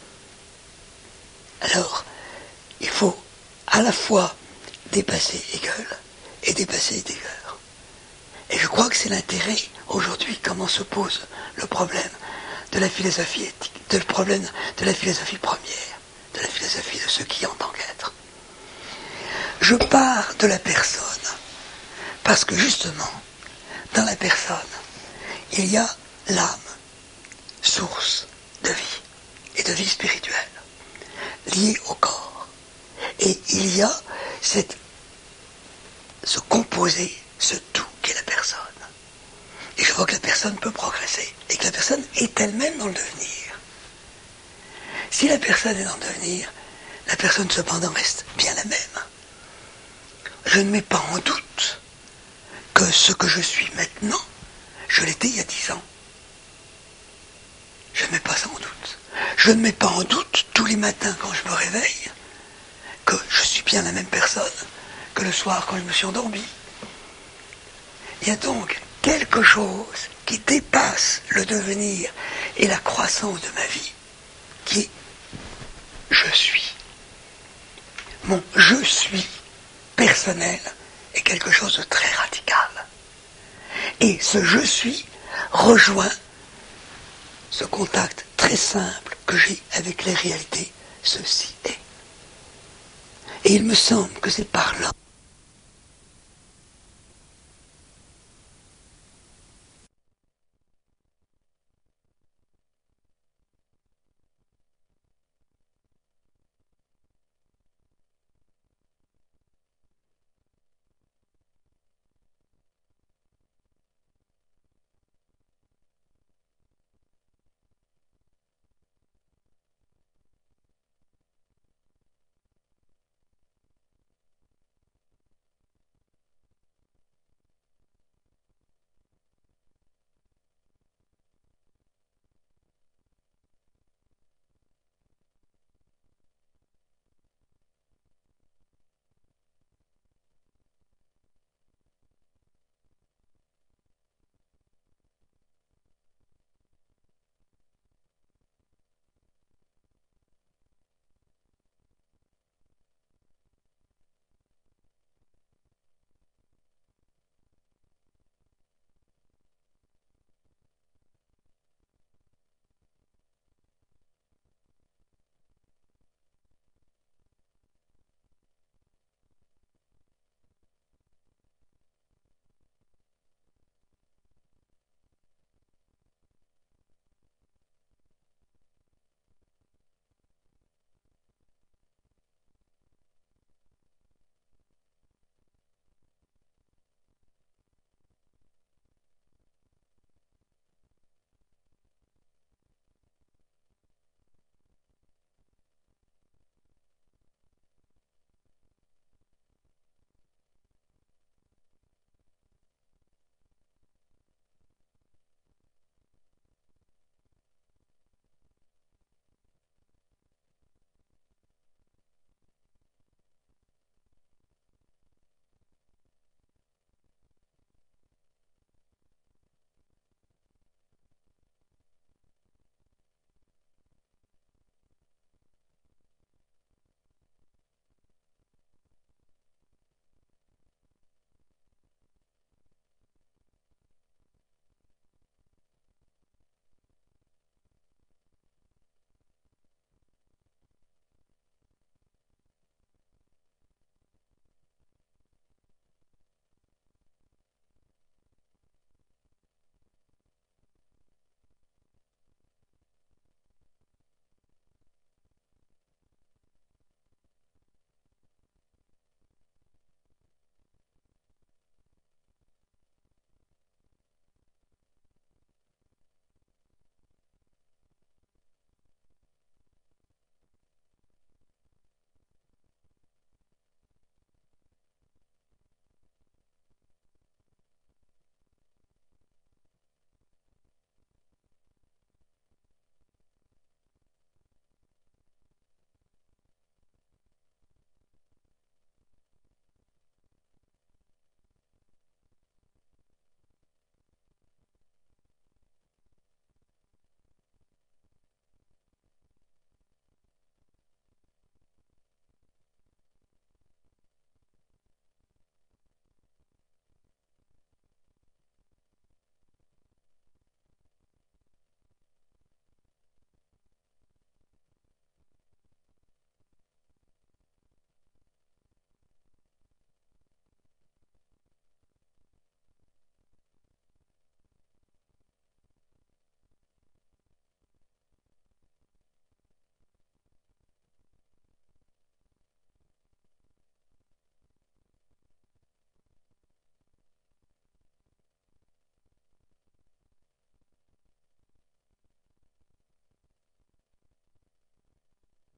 Alors, il faut à la fois dépasser Hegel et dépasser Heidegger. Et je crois que c'est l'intérêt aujourd'hui, comment se pose le problème de la philosophie éthique, le problème de la philosophie première, de la philosophie de ce qui en tant qu'être. Je pars de la personne, parce que justement, dans la personne, il y a l'âme, source de vie, et de vie spirituelle, liée au corps. Et il y a cette, ce composé, ce tout qu'est la personne. Et je vois que la personne peut progresser, et que la personne est elle-même dans le devenir. Si la personne est dans le devenir, la personne cependant reste bien la même. Je ne mets pas en doute que ce que je suis maintenant, je l'étais il y a dix ans. Je ne mets pas ça en doute. Je ne mets pas en doute tous les matins quand je me réveille que je suis bien la même personne que le soir quand je me suis endormi. Il y a donc quelque chose qui dépasse le devenir et la croissance de ma vie, qui est je suis. Mon je suis personnel est quelque chose de très radical. Et ce je suis rejoint ce contact très simple que j'ai avec les réalités, ceci est. Et il me semble que c'est par là